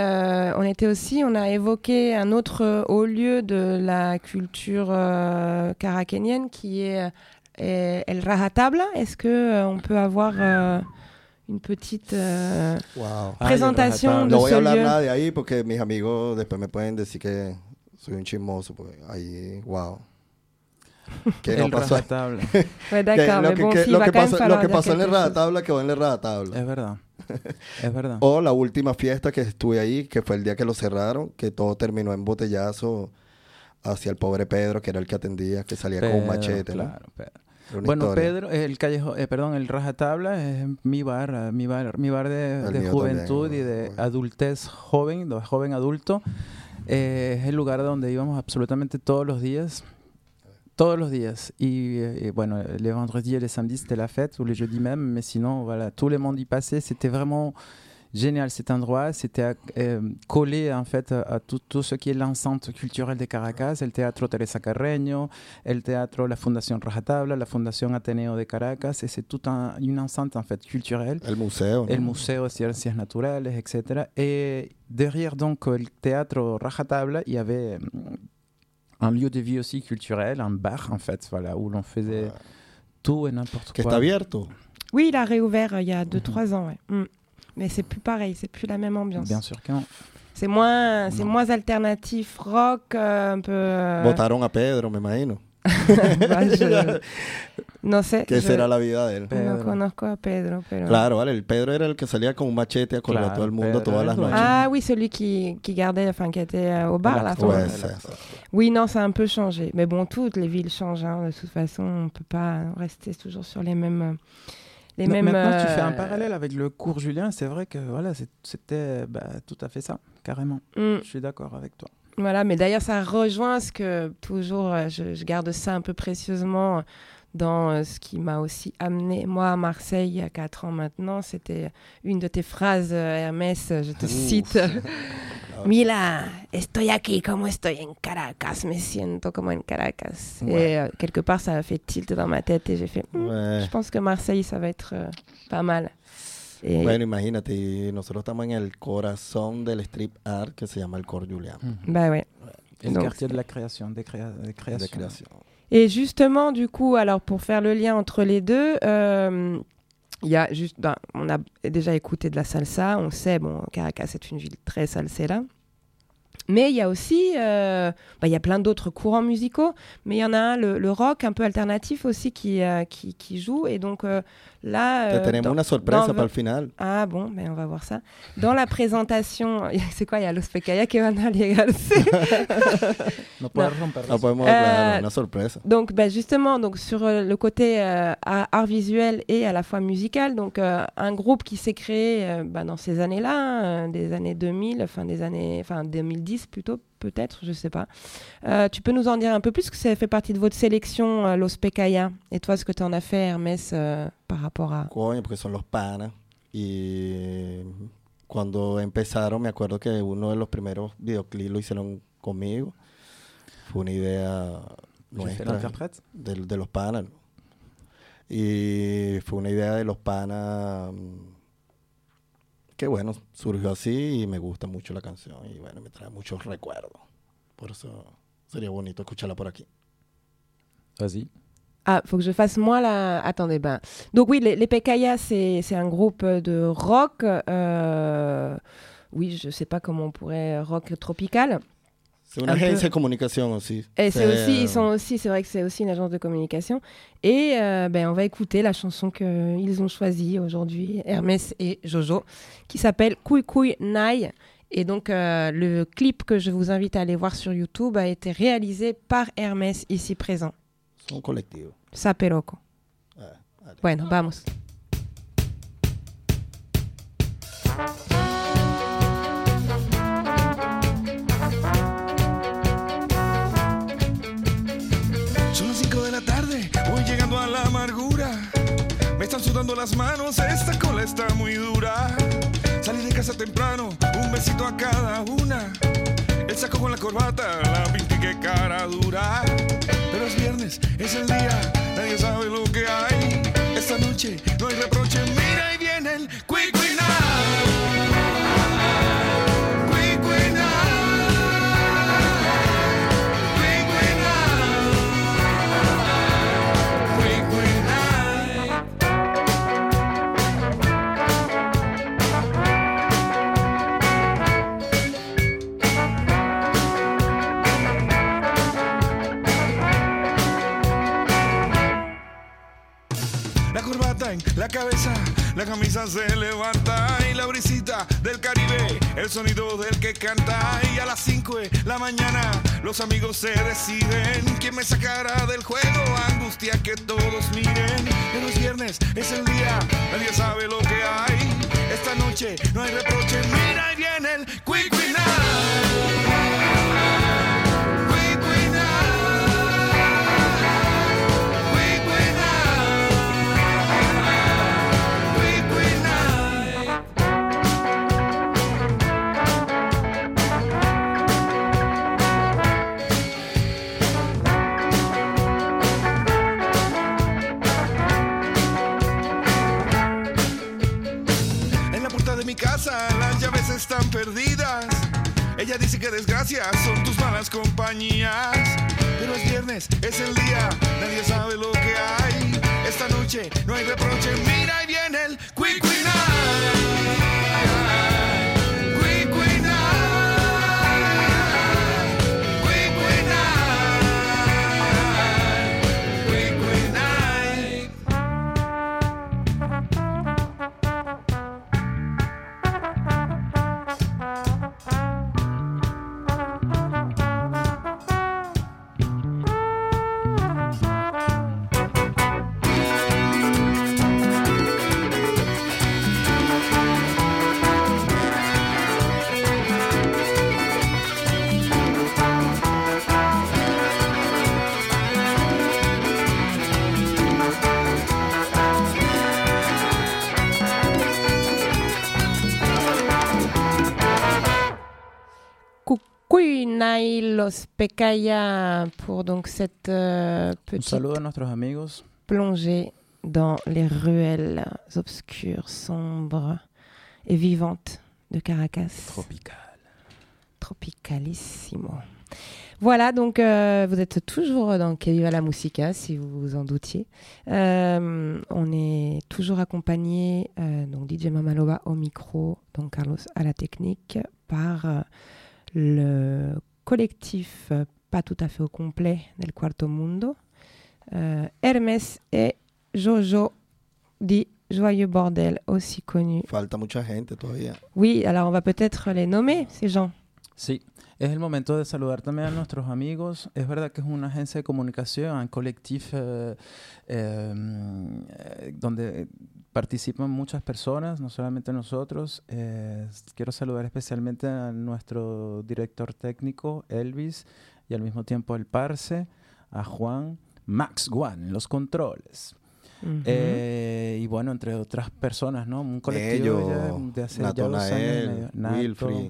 a évoqué un autre haut lieu de la culture caraquénienne qui est El Rajatabla. Est-ce qu'on peut avoir une petite présentation de ce lieu? No voy a hablar nada de ahí porque mis amigos después me pueden decir que soy un chismoso. Porque ahí, wow. Que no pasó. Ouais, d'accord, mais bon, lo que pasó en el Rajatabla quedó en el Rajatabla. Es verdad. Es verdad. O la última fiesta que estuve ahí, que fue el día que lo cerraron, que todo terminó en botellazo hacia el pobre Pedro, que era el que atendía, que salía con un machete. Claro, ¿no? Pedro. Bueno, historia. Pedro, el callejón, el Rajatabla es mi bar de juventud también, y de adultez joven adulto. Es el lugar donde íbamos absolutamente todos los días. Todos los días. Et bueno, les vendredis et les samedis, c'était la fête, ou les jeudis même. Mais sinon, voilà, tout le monde y passait. C'était vraiment génial cet endroit. C'était collé en fait à tout ce qui est l'enceinte culturelle de Caracas, le Teatro Teresa Carreño, le Teatro la Fundación Rajatabla, la Fundación Ateneo de Caracas, et c'est toute une enceinte en fait culturelle. El museo. El Museo de Ciencias Naturales, etc. Et derrière donc le Teatro Rajatabla, il y avait un lieu de vie aussi culturel, un bar en fait, voilà, où l'on faisait tout et n'importe quoi. Que está abierto. Oui, il a réouvert il y a 2-3 ans, ouais. Mais c'est plus pareil, c'est plus la même ambiance. Bien sûr que non. C'est moins alternatif, rock, un peu... Votaron a Pedro, me imagino. No sé. ¿Qué será la vida de él? No conozco a Pedro, pero... Claro, vale, el Pedro era el que salía con un machete a colgar a todo el mundo todas las noches. Ah oui, celui qui gardait, enfin qui était au bar là. Ouais, c'est ça. Oui, non, ça a un peu changé. Mais bon, toutes les villes changent, hein. De toute façon, on peut pas rester toujours sur les mêmes... Maintenant, tu fais un parallèle avec le cours Julien, c'est vrai que voilà, c'était tout à fait ça, carrément. Je suis d'accord avec toi. Voilà, mais d'ailleurs, ça rejoint ce que toujours, je garde ça un peu précieusement dans ce qui m'a aussi amené, moi, à Marseille, il y a 4 ans maintenant. C'était une de tes phrases, Hermès, je te cite. Mira, estoy aquí como estoy en Caracas, me siento como en Caracas. Ouais. Et quelque part, ça a fait tilt dans ma tête et j'ai fait, je pense que Marseille, ça va être pas mal. Et... Bueno, imagínate, nosotros estamos en el corazón del street art que se llama el Cor Julián. Bah ouais. Et le quartier de la création, des créations. Et justement, du coup, alors pour faire le lien entre les deux, il y a juste, on a déjà écouté de la salsa, on sait, Caracas est une ville très salsera. Mais il y a aussi, il y a plein d'autres courants musicaux, mais il y en a un, le rock un peu alternatif aussi qui joue. Et donc là... tenemos una sorpresa para el final. Ah bon, ben on va voir ça. Dans la présentation, c'est quoi? Il y a Los Pecaya que van a llegarse. No podemos claro, una sorpresa. Donc justement, donc, sur le côté art visuel et à la fois musical, donc un groupe qui s'est créé dans ces années-là, des années 2000, fin 2010 plutôt, peut-être, je sais pas. Tu peux nous en dire un peu plus, que ça fait partie de votre sélection, Los Pecaya. Et toi, ce que tu en as fait, Hermès, par rapport à... Coño, porque son los panas. Y cuando empezaron, me acuerdo que uno de los primeros videoclips lo hicieron conmigo. Fue una idea nuestra de los panas. Y fue una idea de los panas que bueno, surgió así y me gusta mucho la canción y bueno, me trae muchos recuerdos. Por eso sería bonito escucharla por aquí. Vas-y. Ah, faut que je fasse moi la... Attendez, donc oui, les Pecaya, c'est un groupe de rock. Oui, je sais pas comment on pourrait... Rock tropical. C'est une agence de communication aussi. Et c'est vrai que c'est aussi une agence de communication. Et on va écouter la chanson qu'ils ont choisie aujourd'hui, Hermès et Jojo, qui s'appelle Cuy Cuy Nai. Et donc, le clip que je vous invite à aller voir sur YouTube a été réalisé par Hermès, ici présent. Son colectivo. Saperoco. Bueno, vamos. Son las 5 de la tarde, voy llegando a la amargura. Me están sudando las manos, esta cola está muy dura. Salí de casa temprano, un besito a cada una. El saco con la corbata, la pinté, qué cara dura. Pero es viernes, es el día, nadie sabe lo que hay. Esta noche no hay reproche, mira ahí viene el Cuy Cuy la cabeza, la camisa se levanta y la brisita del Caribe, el sonido del que canta. Y a las 5 de la mañana los amigos se deciden quién me sacará del juego, angustia que todos miren. Pero es viernes, es el día, nadie sabe lo que hay. Esta noche no hay reproche, mira ahí viene el Cuy Cuy mi casa, las llaves están perdidas. Ella dice que desgracias son tus malas compañías. Pero es viernes, es el día, nadie sabe lo que hay. Esta noche no hay reproche, mira, ahí viene el Quick Night. Los Pekaya pour donc cette Un petite saludo a nuestros amigos. plongée dans les ruelles obscures, sombres et vivantes de Caracas. Tropicalissimo. Voilà, donc vous êtes toujours dans Que Viva la Música, si vous vous en doutiez. On est toujours accompagné, donc DJ Mamaloba au micro, donc Carlos à la technique, par le collectif pas tout à fait au complet del Cuarto Mundo, Hermès et Jojo di Joyeux Bordel, aussi connu. Falta mucha gente todavía. Oui, alors on va peut-être les nommer, ces gens. Sí, es el momento de saludar también a nuestros amigos. Es verdad que es una agencia de comunicación, un colectivo donde participan muchas personas, no solamente nosotros. Quiero saludar especialmente a nuestro director técnico, Elvis, y al mismo tiempo el Parce, a Juan, Max Juan, en los controles. Y bueno, entre otras personas, ¿no? Un colectivo de hace ya 2 años y medio. Wilfried.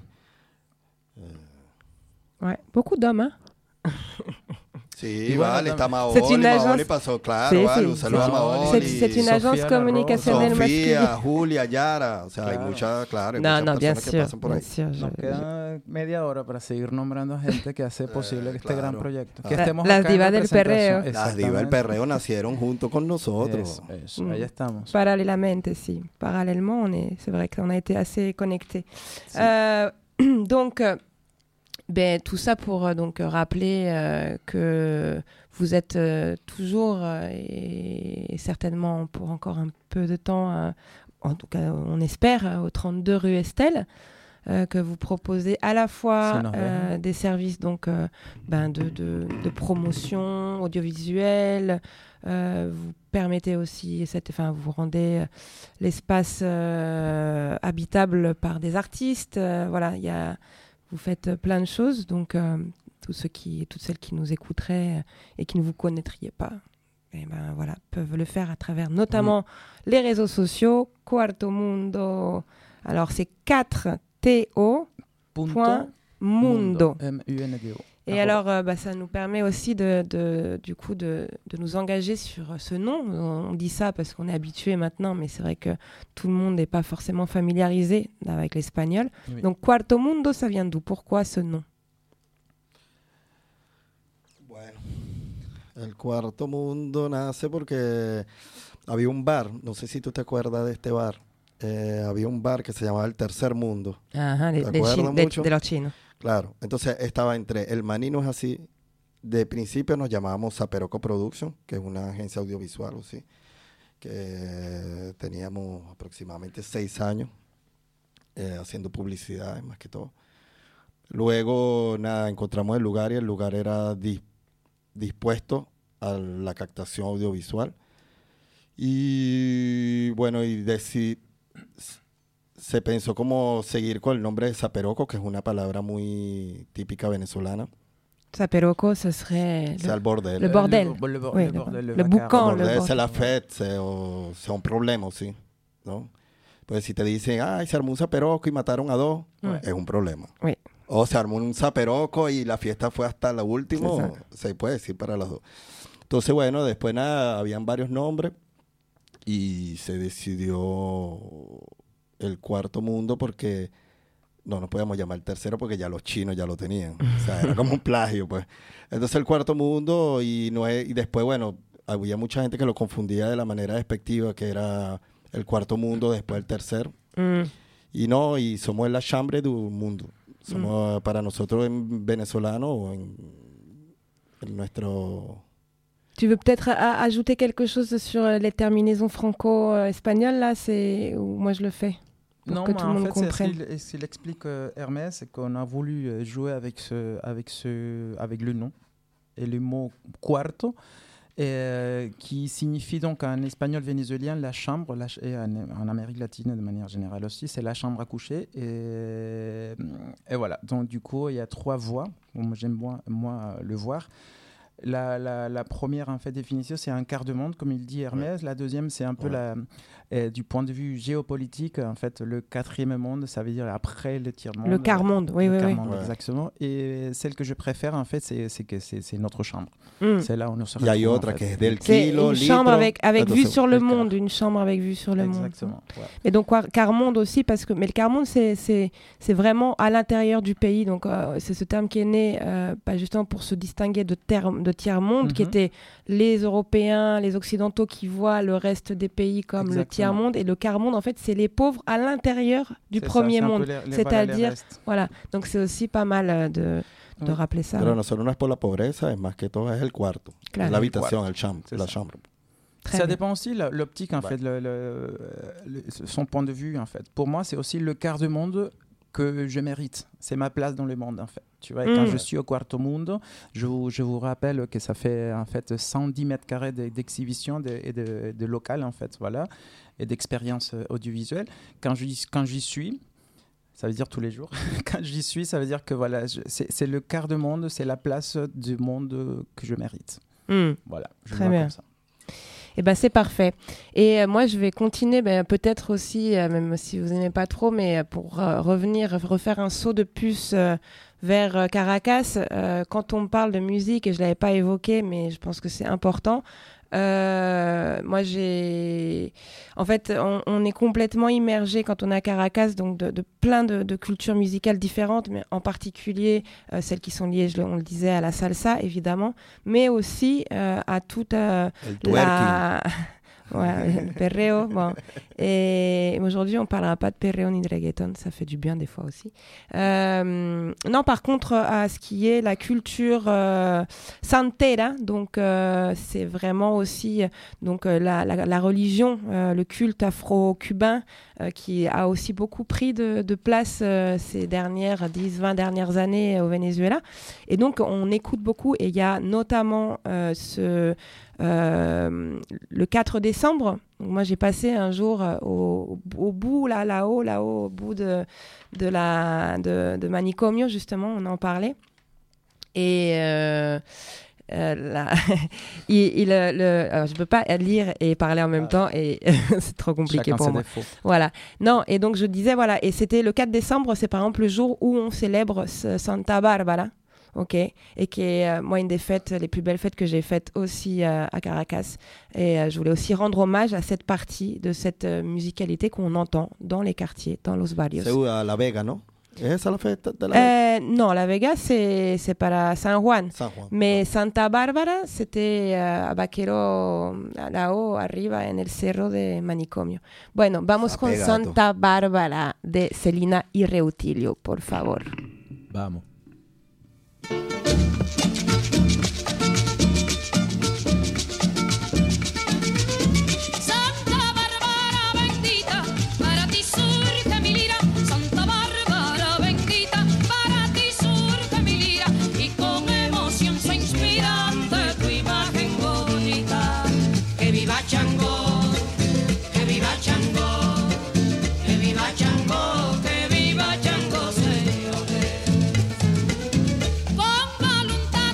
Ouais, beaucoup d'hommes, hein? Sí, vale, está Maoli, Maoli pasó, claro, vale, un saludo a Maoli. C'est une agence communicationnelle masculine. Sofía, Julia, Yara, o sea, hay muchas, claro, hay muchas personas que pasan por ahí. Nos queda media hora para seguir nombrando a gente que hace posible este gran proyecto. Que estemos las divas del perreo. Las divas del perreo nacieron junto con nosotros. Eso, ahí estamos. Parallèlement, sí. Parallèlement, c'est vrai qu'on a été assez connectés. Sí. Donc... tout ça pour donc rappeler que vous êtes toujours et certainement pour encore un peu de temps, en tout cas on espère, au 32 rue Estelle, que vous proposez à la fois des services donc de promotion audiovisuelle, vous permettez aussi vous rendez l'espace habitable par des artistes, voilà, il y a vous faites plein de choses, donc toutes celles qui nous écouteraient et qui ne vous connaîtriez pas, voilà, peuvent le faire à travers notamment les réseaux sociaux, Cuarto Mundo. Alors c'est 4to.mundo. M-U-N-D-O. Et alors, ça nous permet aussi de nous engager sur ce nom. On dit ça parce qu'on est habitué maintenant, mais c'est vrai que tout le monde n'est pas forcément familiarisé avec l'espagnol. Oui. Donc, Cuarto Mundo, ça vient d'où? Pourquoi ce nom? Bueno, el Cuarto Mundo nace porque había un bar, no sé si tú te acuerdas de este bar. Había un bar que se llamaba El Tercer Mundo. Ajá, de los chinos. Claro, entonces estaba entre El Maní No Es Así. De principio nos llamábamos Zaperoco Production, que es una agencia audiovisual, ¿sí? Que teníamos aproximadamente 6 años haciendo publicidad, más que todo. Luego, encontramos el lugar y el lugar era dispuesto a la captación audiovisual. Y bueno, se pensó como seguir con el nombre de Zaperoco, que es una palabra muy típica venezolana. Zaperoco, ce serait le bordel. Le bordel. Le boucan. Le bordel, c'est la fête, c'est un problema, sí, ¿no? Pues si te dicen, se armó un zaperoco y mataron a 2, es un problema. Oui. O se armó un zaperoco y la fiesta fue hasta la última, se puede decir para las 2. Entonces, bueno, después habían varios nombres y se decidió el cuarto mundo porque no nos podíamos llamar tercero porque ya los chinos ya lo tenían. O sea, era como un plagio, pues. Entonces el cuarto mundo y después, bueno, había mucha gente que lo confundía de la manera despectiva, que era el cuarto mundo después el tercer. Y no, y somos la chambre du mundo. Somos para nosotros en venezolano o en nuestro... Tu veux peut-être ajouter quelque chose sur les terminaisons franco-espagnoles, là, ou moi je le fais pour non, que tout le monde comprenne. Ce qu'il explique Hermès, c'est qu'on a voulu jouer avec le nom et le mot cuarto, qui signifie donc en espagnol vénézuélien la chambre, et en Amérique latine de manière générale aussi, c'est la chambre à coucher. Et voilà, donc du coup, il y a 3 voix. Bon, j'aime moi le voir. La première en fait définition, c'est un quart de monde, comme il dit Hermès. Ouais. La deuxième, c'est un peu du point de vue géopolitique, en fait, le 4e monde, ça veut dire après le tiers-monde. Le quart-monde, oui. Exactement. Et celle que je préfère, en fait, c'est notre chambre. C'est là où nous serons. Il y a autre qui est del kilo, une chambre avec vue sur le monde, une chambre avec vue sur le monde. Exactement. Ouais. Et donc quart-monde aussi, mais le quart-monde, c'est vraiment à l'intérieur du pays. Donc c'est ce terme qui est né pas justement pour se distinguer de tiers-monde, qui étaient les Européens, les Occidentaux qui voient le reste des pays comme le tiers-monde, et le quart-monde, en fait, c'est les pauvres à l'intérieur du premier monde. C'est-à-dire, voilà, donc c'est aussi pas mal de rappeler ça. Pero nosotros no es por la pobreza, es más que todo es el cuarto, claro. La habitación, la chambre. Ça dépend aussi l'optique, en fait, son point de vue, en fait. Pour moi, c'est aussi le quart de monde que je mérite. C'est ma place dans le monde, en fait. Tu vois, quand je suis au Cuarto Mundo, je vous rappelle que ça fait en fait 110 mètres carrés d'exhibition et de local, en fait, voilà, et d'expérience audiovisuelle. Quand j'y suis, ça veut dire tous les jours. Quand j'y suis, ça veut dire que voilà, c'est le quart de monde, c'est la place du monde que je mérite. Voilà, je Très bien. Comme ça. Eh ben, c'est parfait. Et moi, je vais continuer, peut-être aussi, même si vous n'aimez pas trop, mais pour refaire un saut de puce vers Caracas. Quand on parle de musique, et je ne l'avais pas évoqué, mais je pense que c'est important, moi, en fait, on est complètement immergé quand on est à Caracas, donc de plein de cultures musicales différentes, mais en particulier celles qui sont liées, on le disait, à la salsa, évidemment, mais aussi à toute le perreo. Bon. Et aujourd'hui, on ne parlera pas de perreo ni de reggaeton, ça fait du bien des fois aussi. Non, par contre, à ce qui est la culture santera, donc c'est vraiment aussi donc, la religion, le culte afro-cubain qui a aussi beaucoup pris de place ces 10-20 dernières années au Venezuela. Et donc, on écoute beaucoup, et il y a notamment le 4 décembre. Donc moi, j'ai passé un jour au bout, là-haut, au bout de Manicomio, justement, on en parlait. Et je peux pas lire et parler en même temps, et c'est trop compliqué Chacun pour moi. Défauts. Voilà. Non, et donc je disais, voilà, et c'était le 4 décembre, c'est par exemple le jour où on célèbre Santa Bárbara. Ok, et qui est moi une des fêtes, les plus belles fêtes que j'ai faites aussi à Caracas. Et je voulais aussi rendre hommage à cette partie de cette musicalité qu'on entend dans les quartiers, dans los barrios. C'est à La Vega, non? ¿Es esa la festa de la Non, La Vega c'est para San Juan. Mais Santa Bárbara c'était a Vaquero, là-haut, arriba en el cerro de Manicomio. Bueno, vamos con Santa Bárbara de Celina y Reutilio, por favor. Vamos. Con voluntad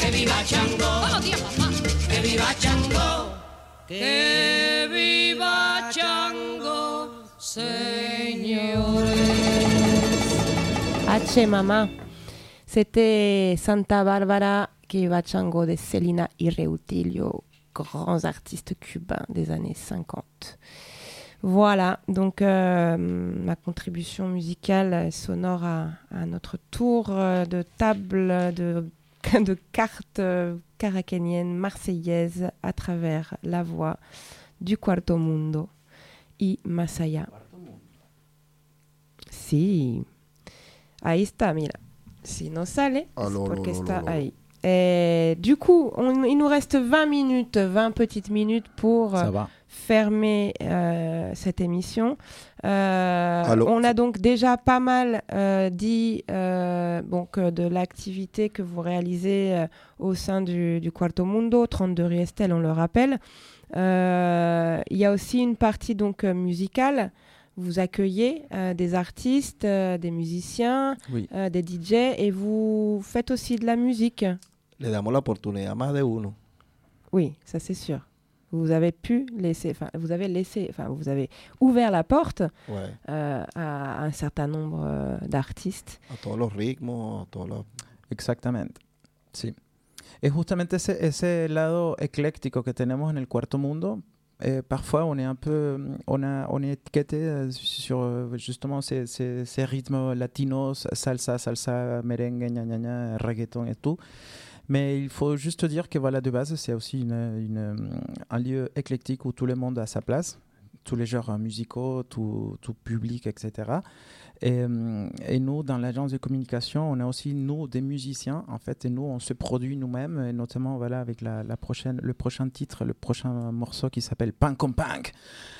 Que viva Chango. Buenos días, papá. Que viva Chango. Que viva Chango, señores. H Mama. C'était Santa Barbara, Que viva Chango de Selena y Reutilio, grands artistes cubains des années 50. Voilà, donc ma contribution musicale sonore à notre tour de table de cartes caraqueniennes, marseillaises, à travers la voix du Cuarto Mundo y Masaya. Sí, ahí está, mira. Si no sale, es porque está ahí. Et du coup, il nous reste 20 petites minutes pour fermer cette émission. On a donc déjà pas mal dit de l'activité que vous réalisez au sein du Cuarto Mundo, 32 rue Estelle, on le rappelle. Il y a aussi une partie donc musicale. Vous accueillez des artistes, des musiciens, des DJ, et vous faites aussi de la musique. Le damos la oportunidad a más de uno. Oui, ça c'est sûr. Vous avez ouvert la porte à un certain nombre d'artistes. A todos los ritmos, a todos los... Exactamente, sí. Es justamente ese lado ecléctico que tenemos en el Cuarto Mundo. Parfois, on est étiqueté sur justement ces rythmes latinos, salsa, merengue, gna, reggaeton et tout. Mais il faut juste dire que voilà, de base, c'est aussi un lieu éclectique où tout le monde a sa place, tous les genres musicaux, tout public, etc. Et nous, dans l'agence de communication, on a aussi, nous, des musiciens, en fait, et nous, on se produit nous-mêmes, et notamment, voilà, avec le prochain titre, le prochain morceau qui s'appelle Punk comme Punk.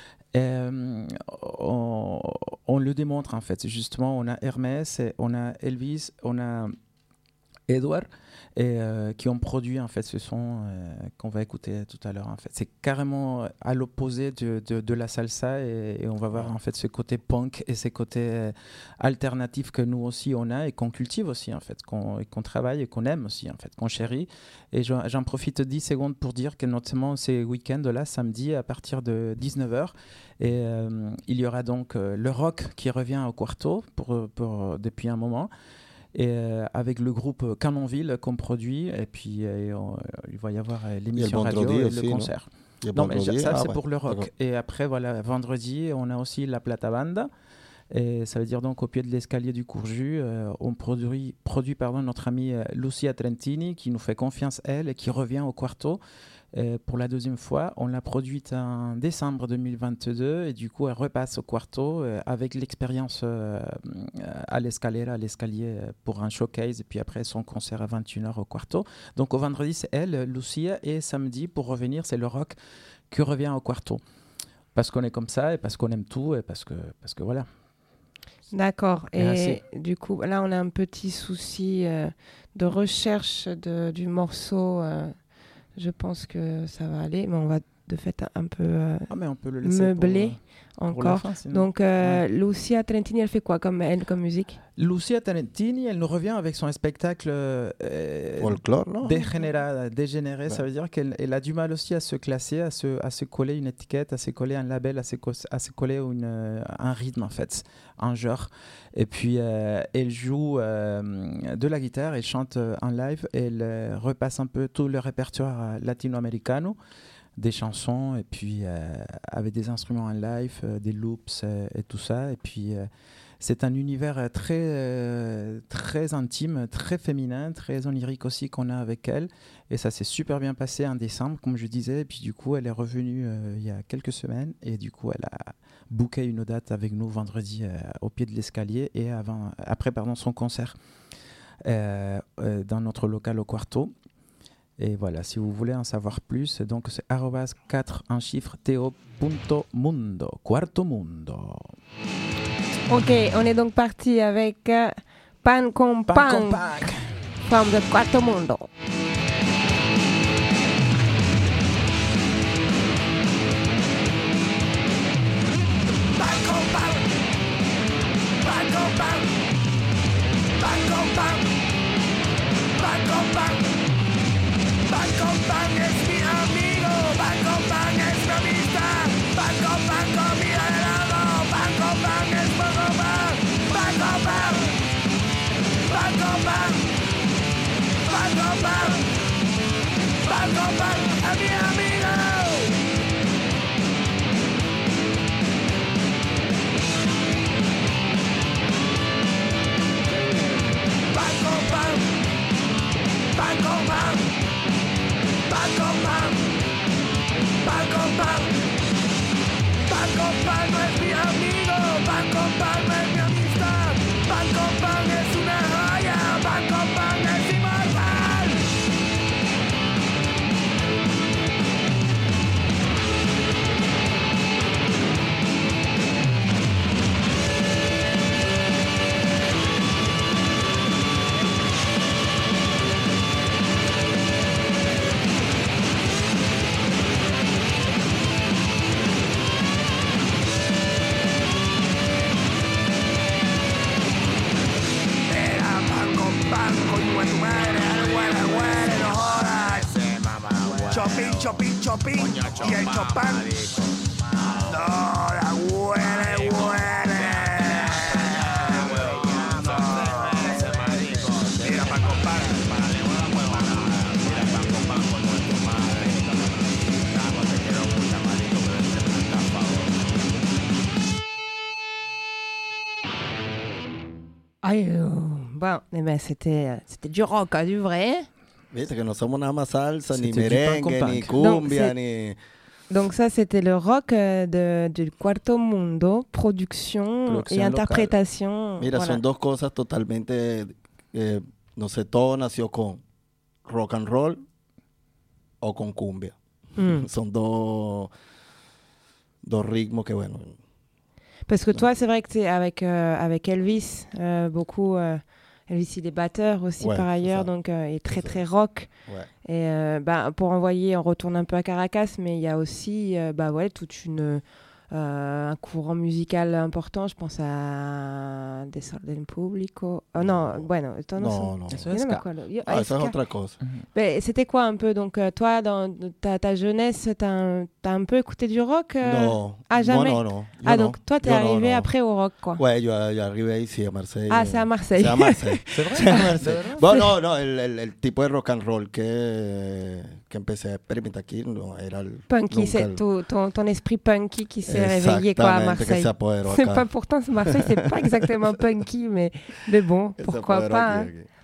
On le démontre, en fait. Justement, on a Hermès, on a Elvis, on a Edward, qui ont produit en fait ce son qu'on va écouter tout à l'heure. En fait, c'est carrément à l'opposé de la salsa, et on va voir en fait ce côté punk et ces côtés alternatifs que nous aussi on a et qu'on cultive aussi en fait, qu'on travaille et qu'on aime aussi en fait, qu'on chérit. Et j'en profite 10 secondes pour dire que notamment ces week-ends là, samedi à partir de 19h, et il y aura donc le rock qui revient au Cuarto pour depuis un moment. Et avec le groupe Canonville qu'on produit, et puis il va y avoir l'émission radio et aussi, le concert. Non, mais ça c'est pour le rock. Et après voilà, vendredi on a aussi la Plata Banda, et ça veut dire donc au pied de l'escalier du Courjus, on produit notre amie Lucia Trentini, qui nous fait confiance elle et qui revient au Cuarto. Pour la deuxième fois, on l'a produite en décembre 2022, et du coup elle repasse au Cuarto avec l'expérience à l'escalier pour un showcase, et puis après son concert à 21h au Cuarto. Donc au vendredi c'est elle, Lucia, et samedi pour revenir c'est le rock qui revient au Cuarto, parce qu'on est comme ça et parce qu'on aime tout et parce que voilà. D'accord. Et du coup là on a un petit souci de recherche du morceau. Je pense que ça va aller, mais on va de fait un peu on peut le laisser meubler pour la encore. fin, Donc, Lucia Trentini, elle fait quoi comme musique? Lucia Trentini, elle nous revient avec son spectacle folklore, non? Dégénéré. Ouais. Ça veut dire qu'elle a du mal aussi à se classer, à se coller une étiquette, à se coller un label, à se coller un rythme en fait, un genre. Et puis elle joue de la guitare, elle chante en live, et elle repasse un peu tout le répertoire latino-américano, des chansons, et puis avec des instruments en live, des loops et tout ça. Et puis c'est un univers très intime, très féminin, très onirique aussi qu'on a avec elle. Et ça s'est super bien passé en décembre, comme je disais. Et puis du coup, elle est revenue il y a quelques semaines. Et du coup, elle a booké une date avec nous vendredi au pied de l'escalier, et après son concert dans notre local au Cuarto. Et voilà, si vous voulez en savoir plus, donc c'est @4 en chiffre to.mundo, Cuarto Mundo. Ok, on est donc parti avec Pan con Pan from the Cuarto Mundo. Pan con pan, pan con pan, pan con pan, pan con pan. pan, pan con pan, pan con pan, a mi amigo. Pan con pan, pan con pan, pan con pan, pan con pan, pan con pan no es mi amigo, pan con pan no es mi amistad, pan con pan es una joya, pan con pan es inmortal. Chopin, chopin, y el chopán. No, la huele, huele. Mira, pan con pan. Bon, eh ben c'était du rock, hein, du vrai. Viste que no somos nada más salsa, ni C'était du merengue, punk en ni punk. cumbia, Donc, ni... Donc ça, c'était le rock du Cuarto Mundo, production et interprétation. Mira, Voilà. son dos cosas totalmente... no sé, todo nació con rock and roll o con cumbia. Son dos ritmos que, bueno... Parce que toi, c'est vrai que tu es avec Elvis, beaucoup... Elvis, il est batteur aussi par ailleurs, donc il est très très rock. Ouais. Et pour envoyer, on retourne un peu à Caracas, mais il y a aussi toute un courant musical important. Je pense à Desorden Público. No, bueno, esto no. Eso es ska. Esa es otra cosa. Mais c'était quoi un peu? Donc toi, dans ta jeunesse, t'as un peu écouté du rock? Non. Ah, jamais? Non. Donc toi, t'es arrivé après au rock, quoi. Ouais, yo arrivé ici à Marseille. Ah, c'est à Marseille. C'est à Marseille. C'est vrai? C'est à Marseille. Bueno, no, el tipo de rock and roll que empecé a experimentar aquí no era el... Punky, c'est ton esprit punky qui s'est réveillé quoi à Marseille. C'est pas pourtant Marseille, c'est pas exactement punky, mais bon, pourquoi pas. Hein.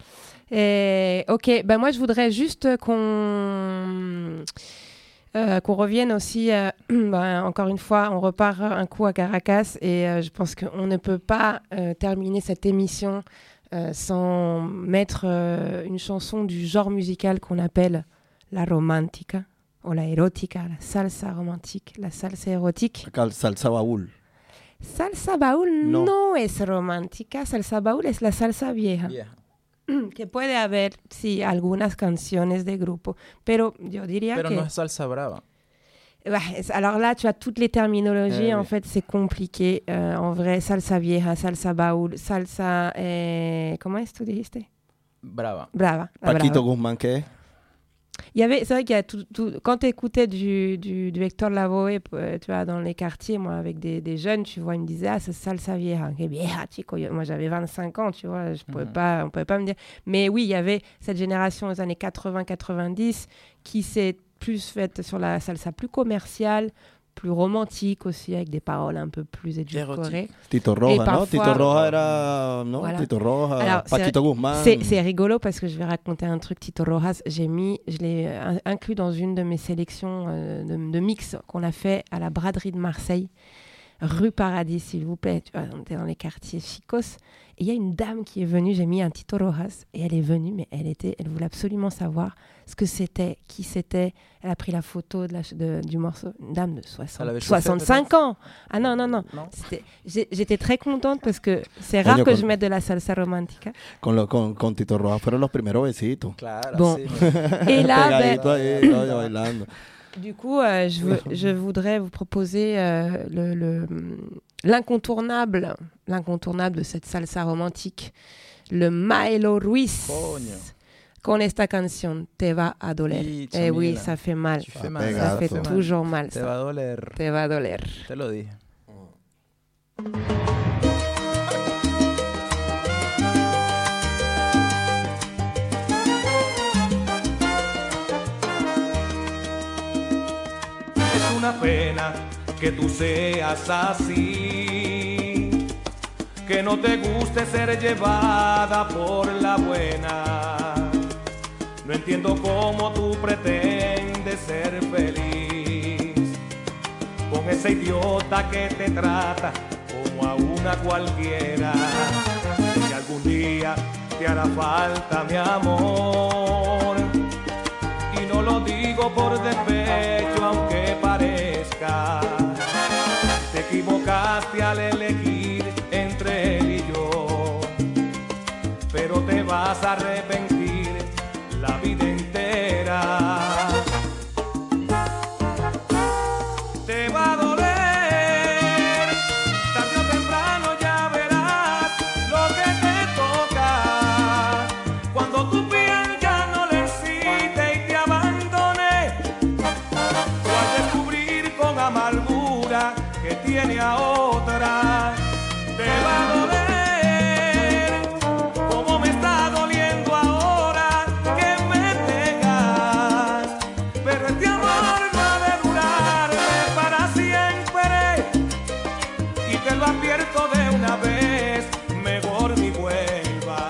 Et ok, ben moi je voudrais juste qu'on revienne aussi. Encore une fois, on repart un coup à Caracas et je pense qu'on ne peut pas terminer cette émission sans mettre une chanson du genre musical qu'on appelle la romantica. O la erótica, la salsa romantique, la salsa érotique. Salsa baúl. Salsa baúl no es romántica, salsa baúl es la salsa vieja. Que puede haber, sí, algunas canciones de grupo, pero yo diría que... Pero no es salsa brava. Alors là, tu as toutes les terminologies, en fait, c'est compliqué. En vrai, salsa vieja, salsa baúl, salsa... ¿Cómo es, tú dijiste? Brava. Paquito Guzmán, ¿qué es? C'est vrai qu'il y a quand tu écoutais du Héctor Lavoe, tu vois, dans les quartiers, moi, avec des jeunes, tu vois, ils me disaient, c'est salsa vieja. Chico. Moi, j'avais 25 ans, tu vois, on pouvait pas me dire. Mais oui, il y avait cette génération des années 80-90 qui s'est plus faite sur la salsa plus commerciale, plus romantique aussi, avec des paroles un peu plus édulcorées. Tito Roja, parfois, ¿no? Tito Roja era, ¿no? Voilà. Tito Roja, Alors, Paquito Guzmán. C'est rigolo parce que je vais raconter un truc. Tito Rojas, je l'ai inclus dans une de mes sélections de mix qu'on a fait à la braderie de Marseille, rue Paradis, s'il vous plaît. Tu vois, on était dans les quartiers chicos. Et il y a une dame qui est venue, j'ai mis un Tito Rojas, et elle est venue, mais elle voulait absolument savoir ce que c'était, qui c'était. Elle a pris la photo du morceau. Une dame de 65 ans. Ah non. J'étais très contente parce que c'est rare que je mette de la salsa romantica. Con Tito Rojas fueron los primeros besitos. Claro, bon. sí. Et là, bailando. Du coup, je voudrais vous proposer l'incontournable de cette salsa romantique, le Maelo Ruiz. Coño. Con esta canción, Te va a doler. Sí, oui, ça fait mal. Ça fait toujours mal. Te va a doler. Te va a doler. Te lo dije. una pena que tú seas así, que no te guste ser llevada por la buena. No entiendo cómo tú pretendes ser feliz con ese idiota que te trata como a una cualquiera. Sé que algún día te hará falta mi amor, y no lo digo por despecho aunque parezca. Te equivocaste al elegir entre él y yo, pero te vas a arrepentir la vida entera. Te va a doler, tarde o temprano ya verás lo que te toca. Cuando tu piel ya no le excite y te abandone, tú al descubrir con amargura que tiene a otra. Te va a doler como me está doliendo ahora que me dejas, pero este amor no ha de durarme para siempre, y te lo advierto de una vez, mejor ni vuelva.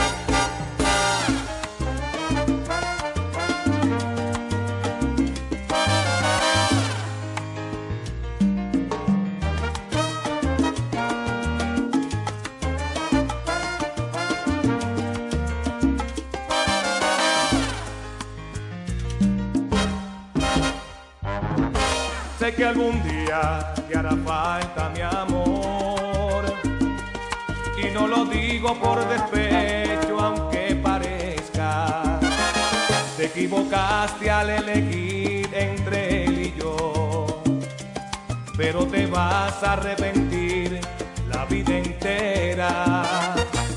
Sé que algún día te hará falta mi amor, y no lo digo por despecho aunque parezca. Te equivocaste al elegir entre él y yo, pero te vas a arrepentir la vida entera.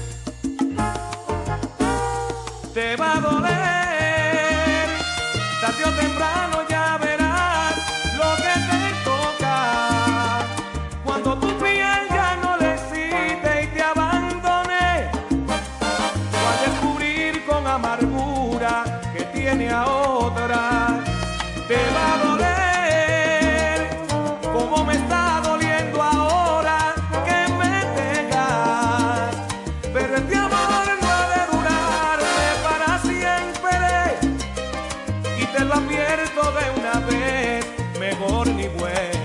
Te va a doler, tarde o temprano ya verás lo que te toca. Cuando tu piel ya no le excite y te abandone, tú al descubrir con amargura que tiene a otra. Te va a doler como me está doliendo ahora que me dejas, pero este amor no ha de durarme para siempre, y te lo advierto de una vez, mejor ni vuelvas.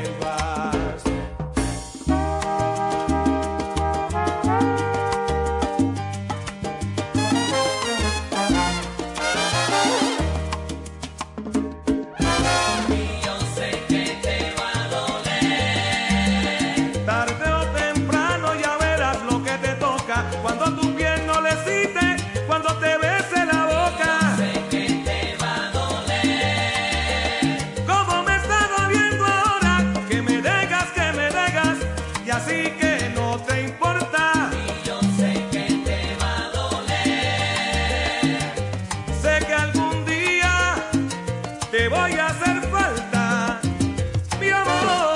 Y yo sé que te va a doler. Tarde o temprano ya verás lo que te toca, cuando tu piel no le excite, cuando te bese la boca. Sé que te va a doler. Como me está doliendo ahora que me dejas, y así que no te importa. Y yo sé que te va a doler. Sé que algún día te voy a hacer falta, mi amor.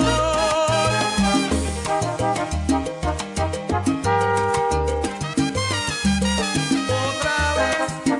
Otra vez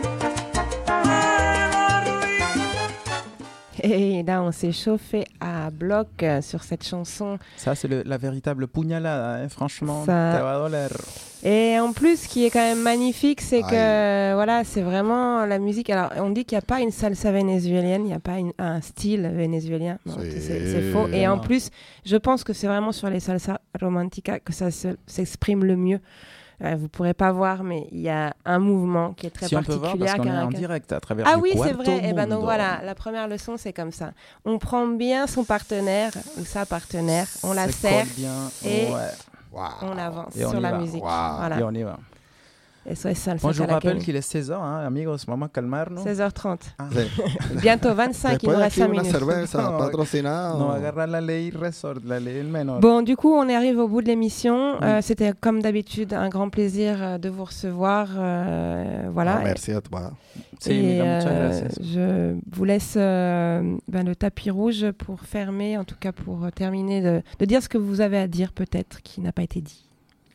me dormí. Et là, on s'est chauffé à bloc sur cette chanson. Ça, c'est la véritable puñalada, hein, franchement. Ça- Te va a doler. Et en plus, ce qui est quand même magnifique, c'est que voilà, c'est vraiment la musique. Alors, on dit qu'il n'y a pas une salsa vénézuélienne, il n'y a pas un style vénézuélien. Non, c'est faux. Et en plus, je pense que c'est vraiment sur les salsa romantica que ça s'exprime le mieux. Vous ne pourrez pas voir, mais il y a un mouvement qui est très Si on peut particulier. voir, parce qu'on est en Caracas. direct à travers Ah le oui, c'est Quarto vrai. Et ben donc Mundo. voilà, la première leçon, c'est comme ça. On prend bien son partenaire ou sa partenaire, on la Se serre colle bien. et Ouais. on avance Et on sur y la va. musique. Wow. Voilà. Et on y va. Eso es salsa Bon, je vous rappelle caraqueña. qu'il est 16h, hein, amigos, vamos a calmarnos. 16h30. Ah. Bientôt 25, il nous reste 5 minutes. No, agarra la ley resort, la ley el menor. Bon, du coup, on arrive au bout de l'émission. C'était comme d'habitude un grand plaisir de vous recevoir. Voilà. Merci à toi. Et je vous laisse le tapis rouge pour fermer, en tout cas pour terminer, de dire ce que vous avez à dire peut-être qui n'a pas été dit.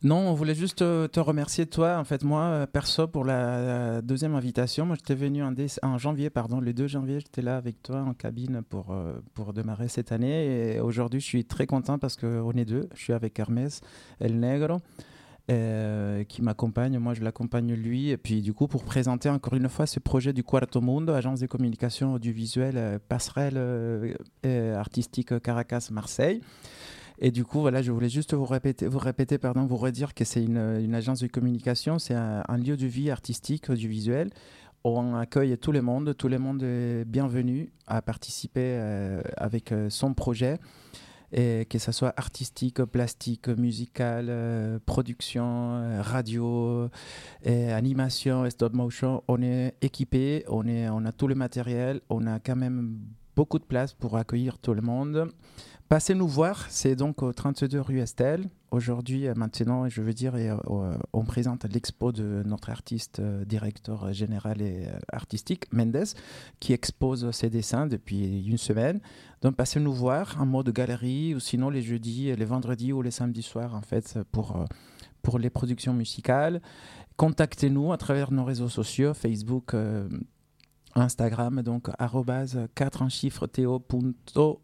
Non, on voulait juste te remercier, toi, en fait, moi, perso, pour la deuxième invitation. Moi, j'étais venu en janvier, le 2 janvier, j'étais là avec toi en cabine pour démarrer cette année. Et aujourd'hui, je suis très content parce qu'on est deux. Je suis avec Hermès El Negro, qui m'accompagne. Moi, je l'accompagne lui. Et puis, du coup, pour présenter encore une fois ce projet du Quarto Mundo, agence de communication audiovisuelle, passerelle artistique Caracas-Marseille. Et du coup, voilà, je voulais juste vous redire que c'est une agence de communication, c'est un lieu de vie artistique, audiovisuel. On accueille tout le monde est bienvenu à participer avec son projet, et que ce soit artistique, plastique, musical, production, radio, animation, stop motion. On est équipé, on a tout le matériel, on a quand même beaucoup de place pour accueillir tout le monde. Passez nous voir, c'est donc au 32 rue Estelle. Aujourd'hui, maintenant, je veux dire, on présente l'expo de notre artiste, directeur général et artistique, Mendes, qui expose ses dessins depuis une semaine. Donc, passez nous voir en mode galerie, ou sinon les jeudis, les vendredis ou les samedis soirs, en fait, pour les productions musicales. Contactez-nous à travers nos réseaux sociaux, Facebook, Instagram, donc @4 en chiffre teo.mundo,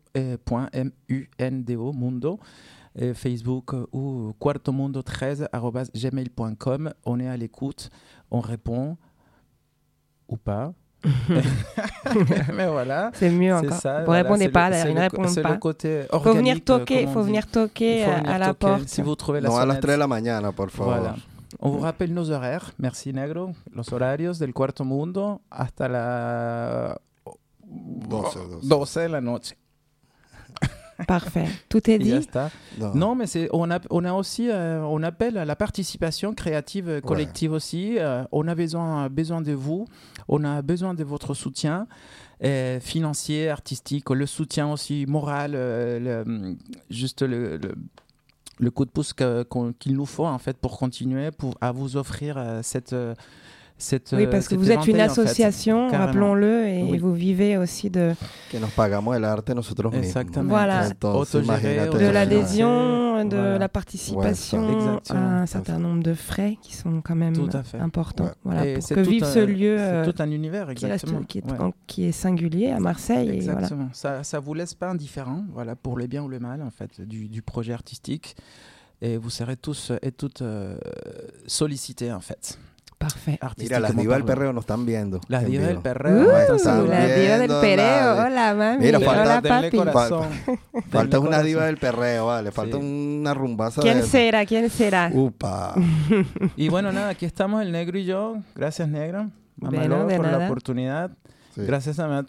mundo, et Facebook ou quartomundo13@gmail.com. On est à l'écoute, on répond ou pas. Mais voilà, c'est mieux encore. Ça, vous répondez pas, ils ne répondent pas. Le côté faut venir toquer à la porte. Si vous trouvez la no, sonnette. a las 3 de la mañana, por favor. Voilà. On vous rappelle nos horaires. Merci, Negro. Los horarios del Quarto Mundo hasta la 12 de la noche. Parfait. Tout est dit. Non, mais on a aussi, on appelle à la participation créative collective aussi. On a besoin de vous. On a besoin de votre soutien financier, artistique, le soutien aussi moral, juste le coup de pouce qu'il nous faut en fait pour continuer, à vous offrir cette oui, parce que vous êtes une association, rappelons-le, et vous vivez aussi de... Que nos pagamos el arte nosotros mismos. Exactement. Voilà, de l'adhésion, de la participation, à un certain nombre de frais qui sont quand même importants. Ouais. Voilà, pour que vive ce lieu c'est tout un univers, exactement. Qui est singulier à Marseille. Exactement. Et voilà. Ça vous laisse pas indifférent, voilà, pour le bien ou le mal en fait, du projet artistique. Et vous serez tous et toutes sollicités en fait. Parfait. Mira, las divas del perreo nos están viendo. Las divas del perreo. La diva del perreo. Hola, mami. Mira, hola, papi. Falta una diva del perreo, vale. Falta una rumbaza. ¿Quién será? Upa. Y bueno, nada, aquí estamos el Negro y yo. Gracias, Negra. Bueno, por nada. la oportunidad. Sí. Gracias a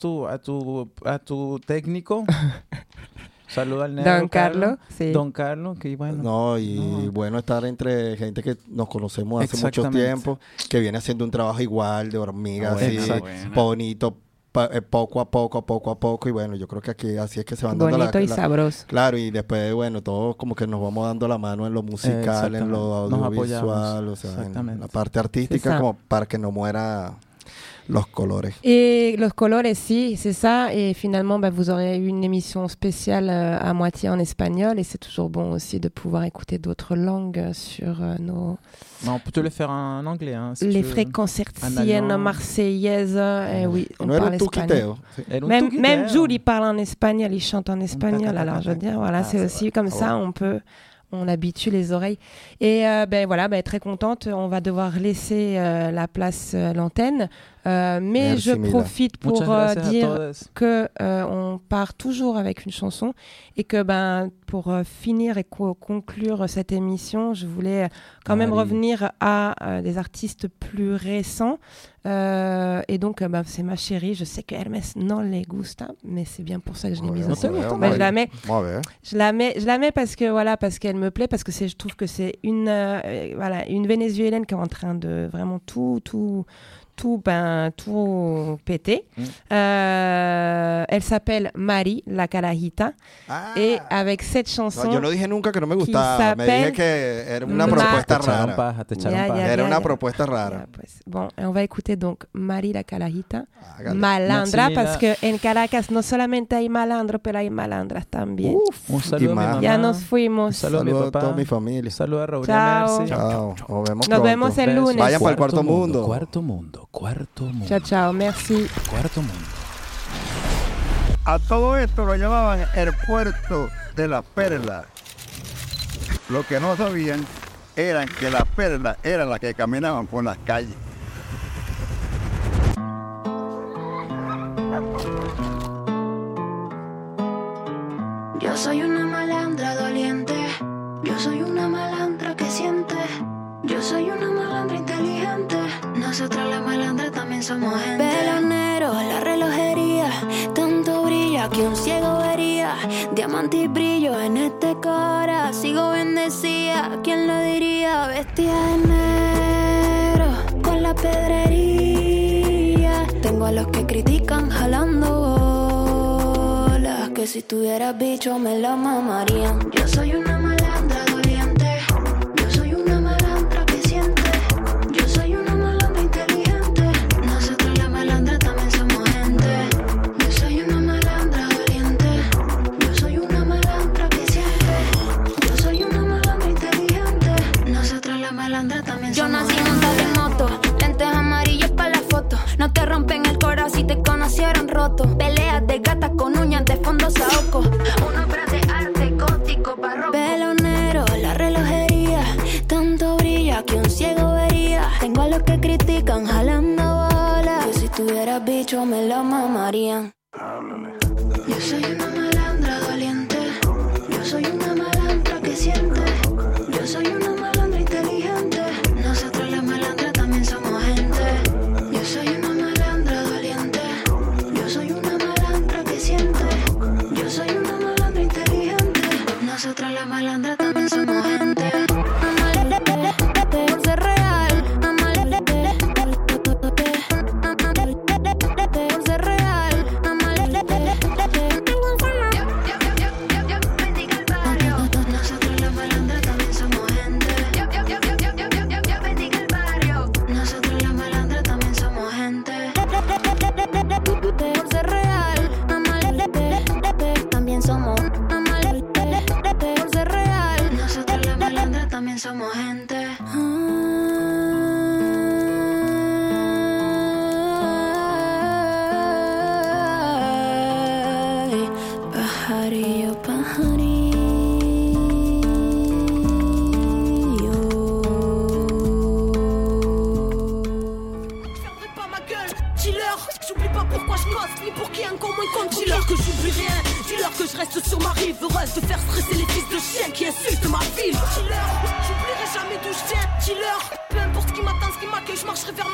tu técnico. Saluda al Negro. Don Carlos, que bueno. Bueno estar entre gente que nos conocemos hace mucho tiempo, que viene haciendo un trabajo igual de hormiga, así, bonito, poco a poco, y bueno, yo creo que aquí así es que se van dando bonito y sabroso. Claro, y después, bueno, todos como que nos vamos dando la mano en lo musical, en lo audiovisual, o sea, en la parte artística, como para que no muera... Los colores. Et los colores, si, c'est ça. Et finalement, vous aurez eu une émission spéciale à moitié en espagnol. Et c'est toujours bon aussi de pouvoir écouter d'autres langues sur nos... Non, on peut te le faire en anglais. Hein, si les fréquences hertziennes marseillaises. Oui, on parle espagnol. Même Jules, il parle en espagnol, il chante en espagnol. Alors, je veux dire, voilà, c'est aussi comme ça, on habitue les oreilles. Et très contente. On va devoir laisser la place à l'antenne. Mais je profite pour dire que on part toujours avec une chanson et que pour finir et conclure cette émission, je voulais quand même revenir à des artistes plus récents. Et donc c'est ma chérie. Je sais que Hermès non les gusta, mais c'est bien pour ça que je l'ai mise aussi. Je la mets parce qu'elle me plaît, parce que je trouve que c'est une Vénézuélienne qui est en train de vraiment tout tout pété. Elle s'appelle Mari la Carajita. Et avec cette chanson. No, yo no dije nunca que no me gustaba. Me dije que era una propuesta rara. Era una propuesta rara. Pues, bon, on va écouter donc Mari la Carajita. Malandra, parce que en Caracas no solamente hay malandro, pero hay malandras también. Un saludo a mi mamá. Ya nos fuimos. Un saludo a toda mi familia. Saludo a Raúl. Chao. Chao. Nos vemos el lunes. Vayan para el Cuarto Mundo. Cuarto Mundo. Chao, chao. Merci. Cuarto Mundo. A todo esto lo llamaban el puerto de las perlas. Lo que no sabían era que las perlas eran las que caminaban por las calles. Yo soy una malandra doliente, yo soy una malandra que siente, yo soy una malandra inteligente, nosotros las malandras también somos gente. Pelonero, la relojería, tanto brilla que un ciego vería, diamante y brillo en este cara, sigo bendecida, ¿quién lo diría? Vestida de negro, con la pedrería, tengo a los que critican jalando bolas, que si tuviera bicho me la mamarían. Yo soy una malandra doliente, yo soy una malandra que siente, yo soy una malandra inteligente, nosotros las malandras también somos gente. Yo soy una malandra doliente, yo soy una malandra que siente, yo soy una malandra inteligente, nosotros las malandras también somos gente. Yo nací montada en moto, lentes amarillos para la foto, no te rompen el corazón si te conocieron roto, peleas de gatas con uñas de fondo saoco, una obra de arte gótico barroco. Pelonero, la relojería, tanto brilla que un ciego vería, tengo a los que critican jalando bolas, que si tuviera bicho me la mamarían. Yo soy una malandra doliente, yo soy una malandra que siente, yo soy una malandra inteligente, nosotros las malandras también somos gente. Yo soy una malandra doliente, yo soy una malandra que siente, yo soy una malandra inteligente, nosotros las malandras también somos gente. Por ser real, por ser real, nosotros las malandras también somos gente. Nosotros las malandras también somos gente. Por ser real, también somos. Por ser real, nosotros las malandras también somos gente. Ay, pajarillo, pajarillo. Pas ma gueule, dis-leur, j'oublie pas pourquoi je bosse, ni pour qui encore moins compte. Dis-leur que j'oublie rien, dis-leur que je reste sur ma rive, heureuse de faire stresser les fils de chiens qui insultent ma ville. Dis-leur, j'oublierai jamais d'où je viens, dis-leur, peu importe ce qui m'attend, ce qui m'accueille, je marcherai vers ma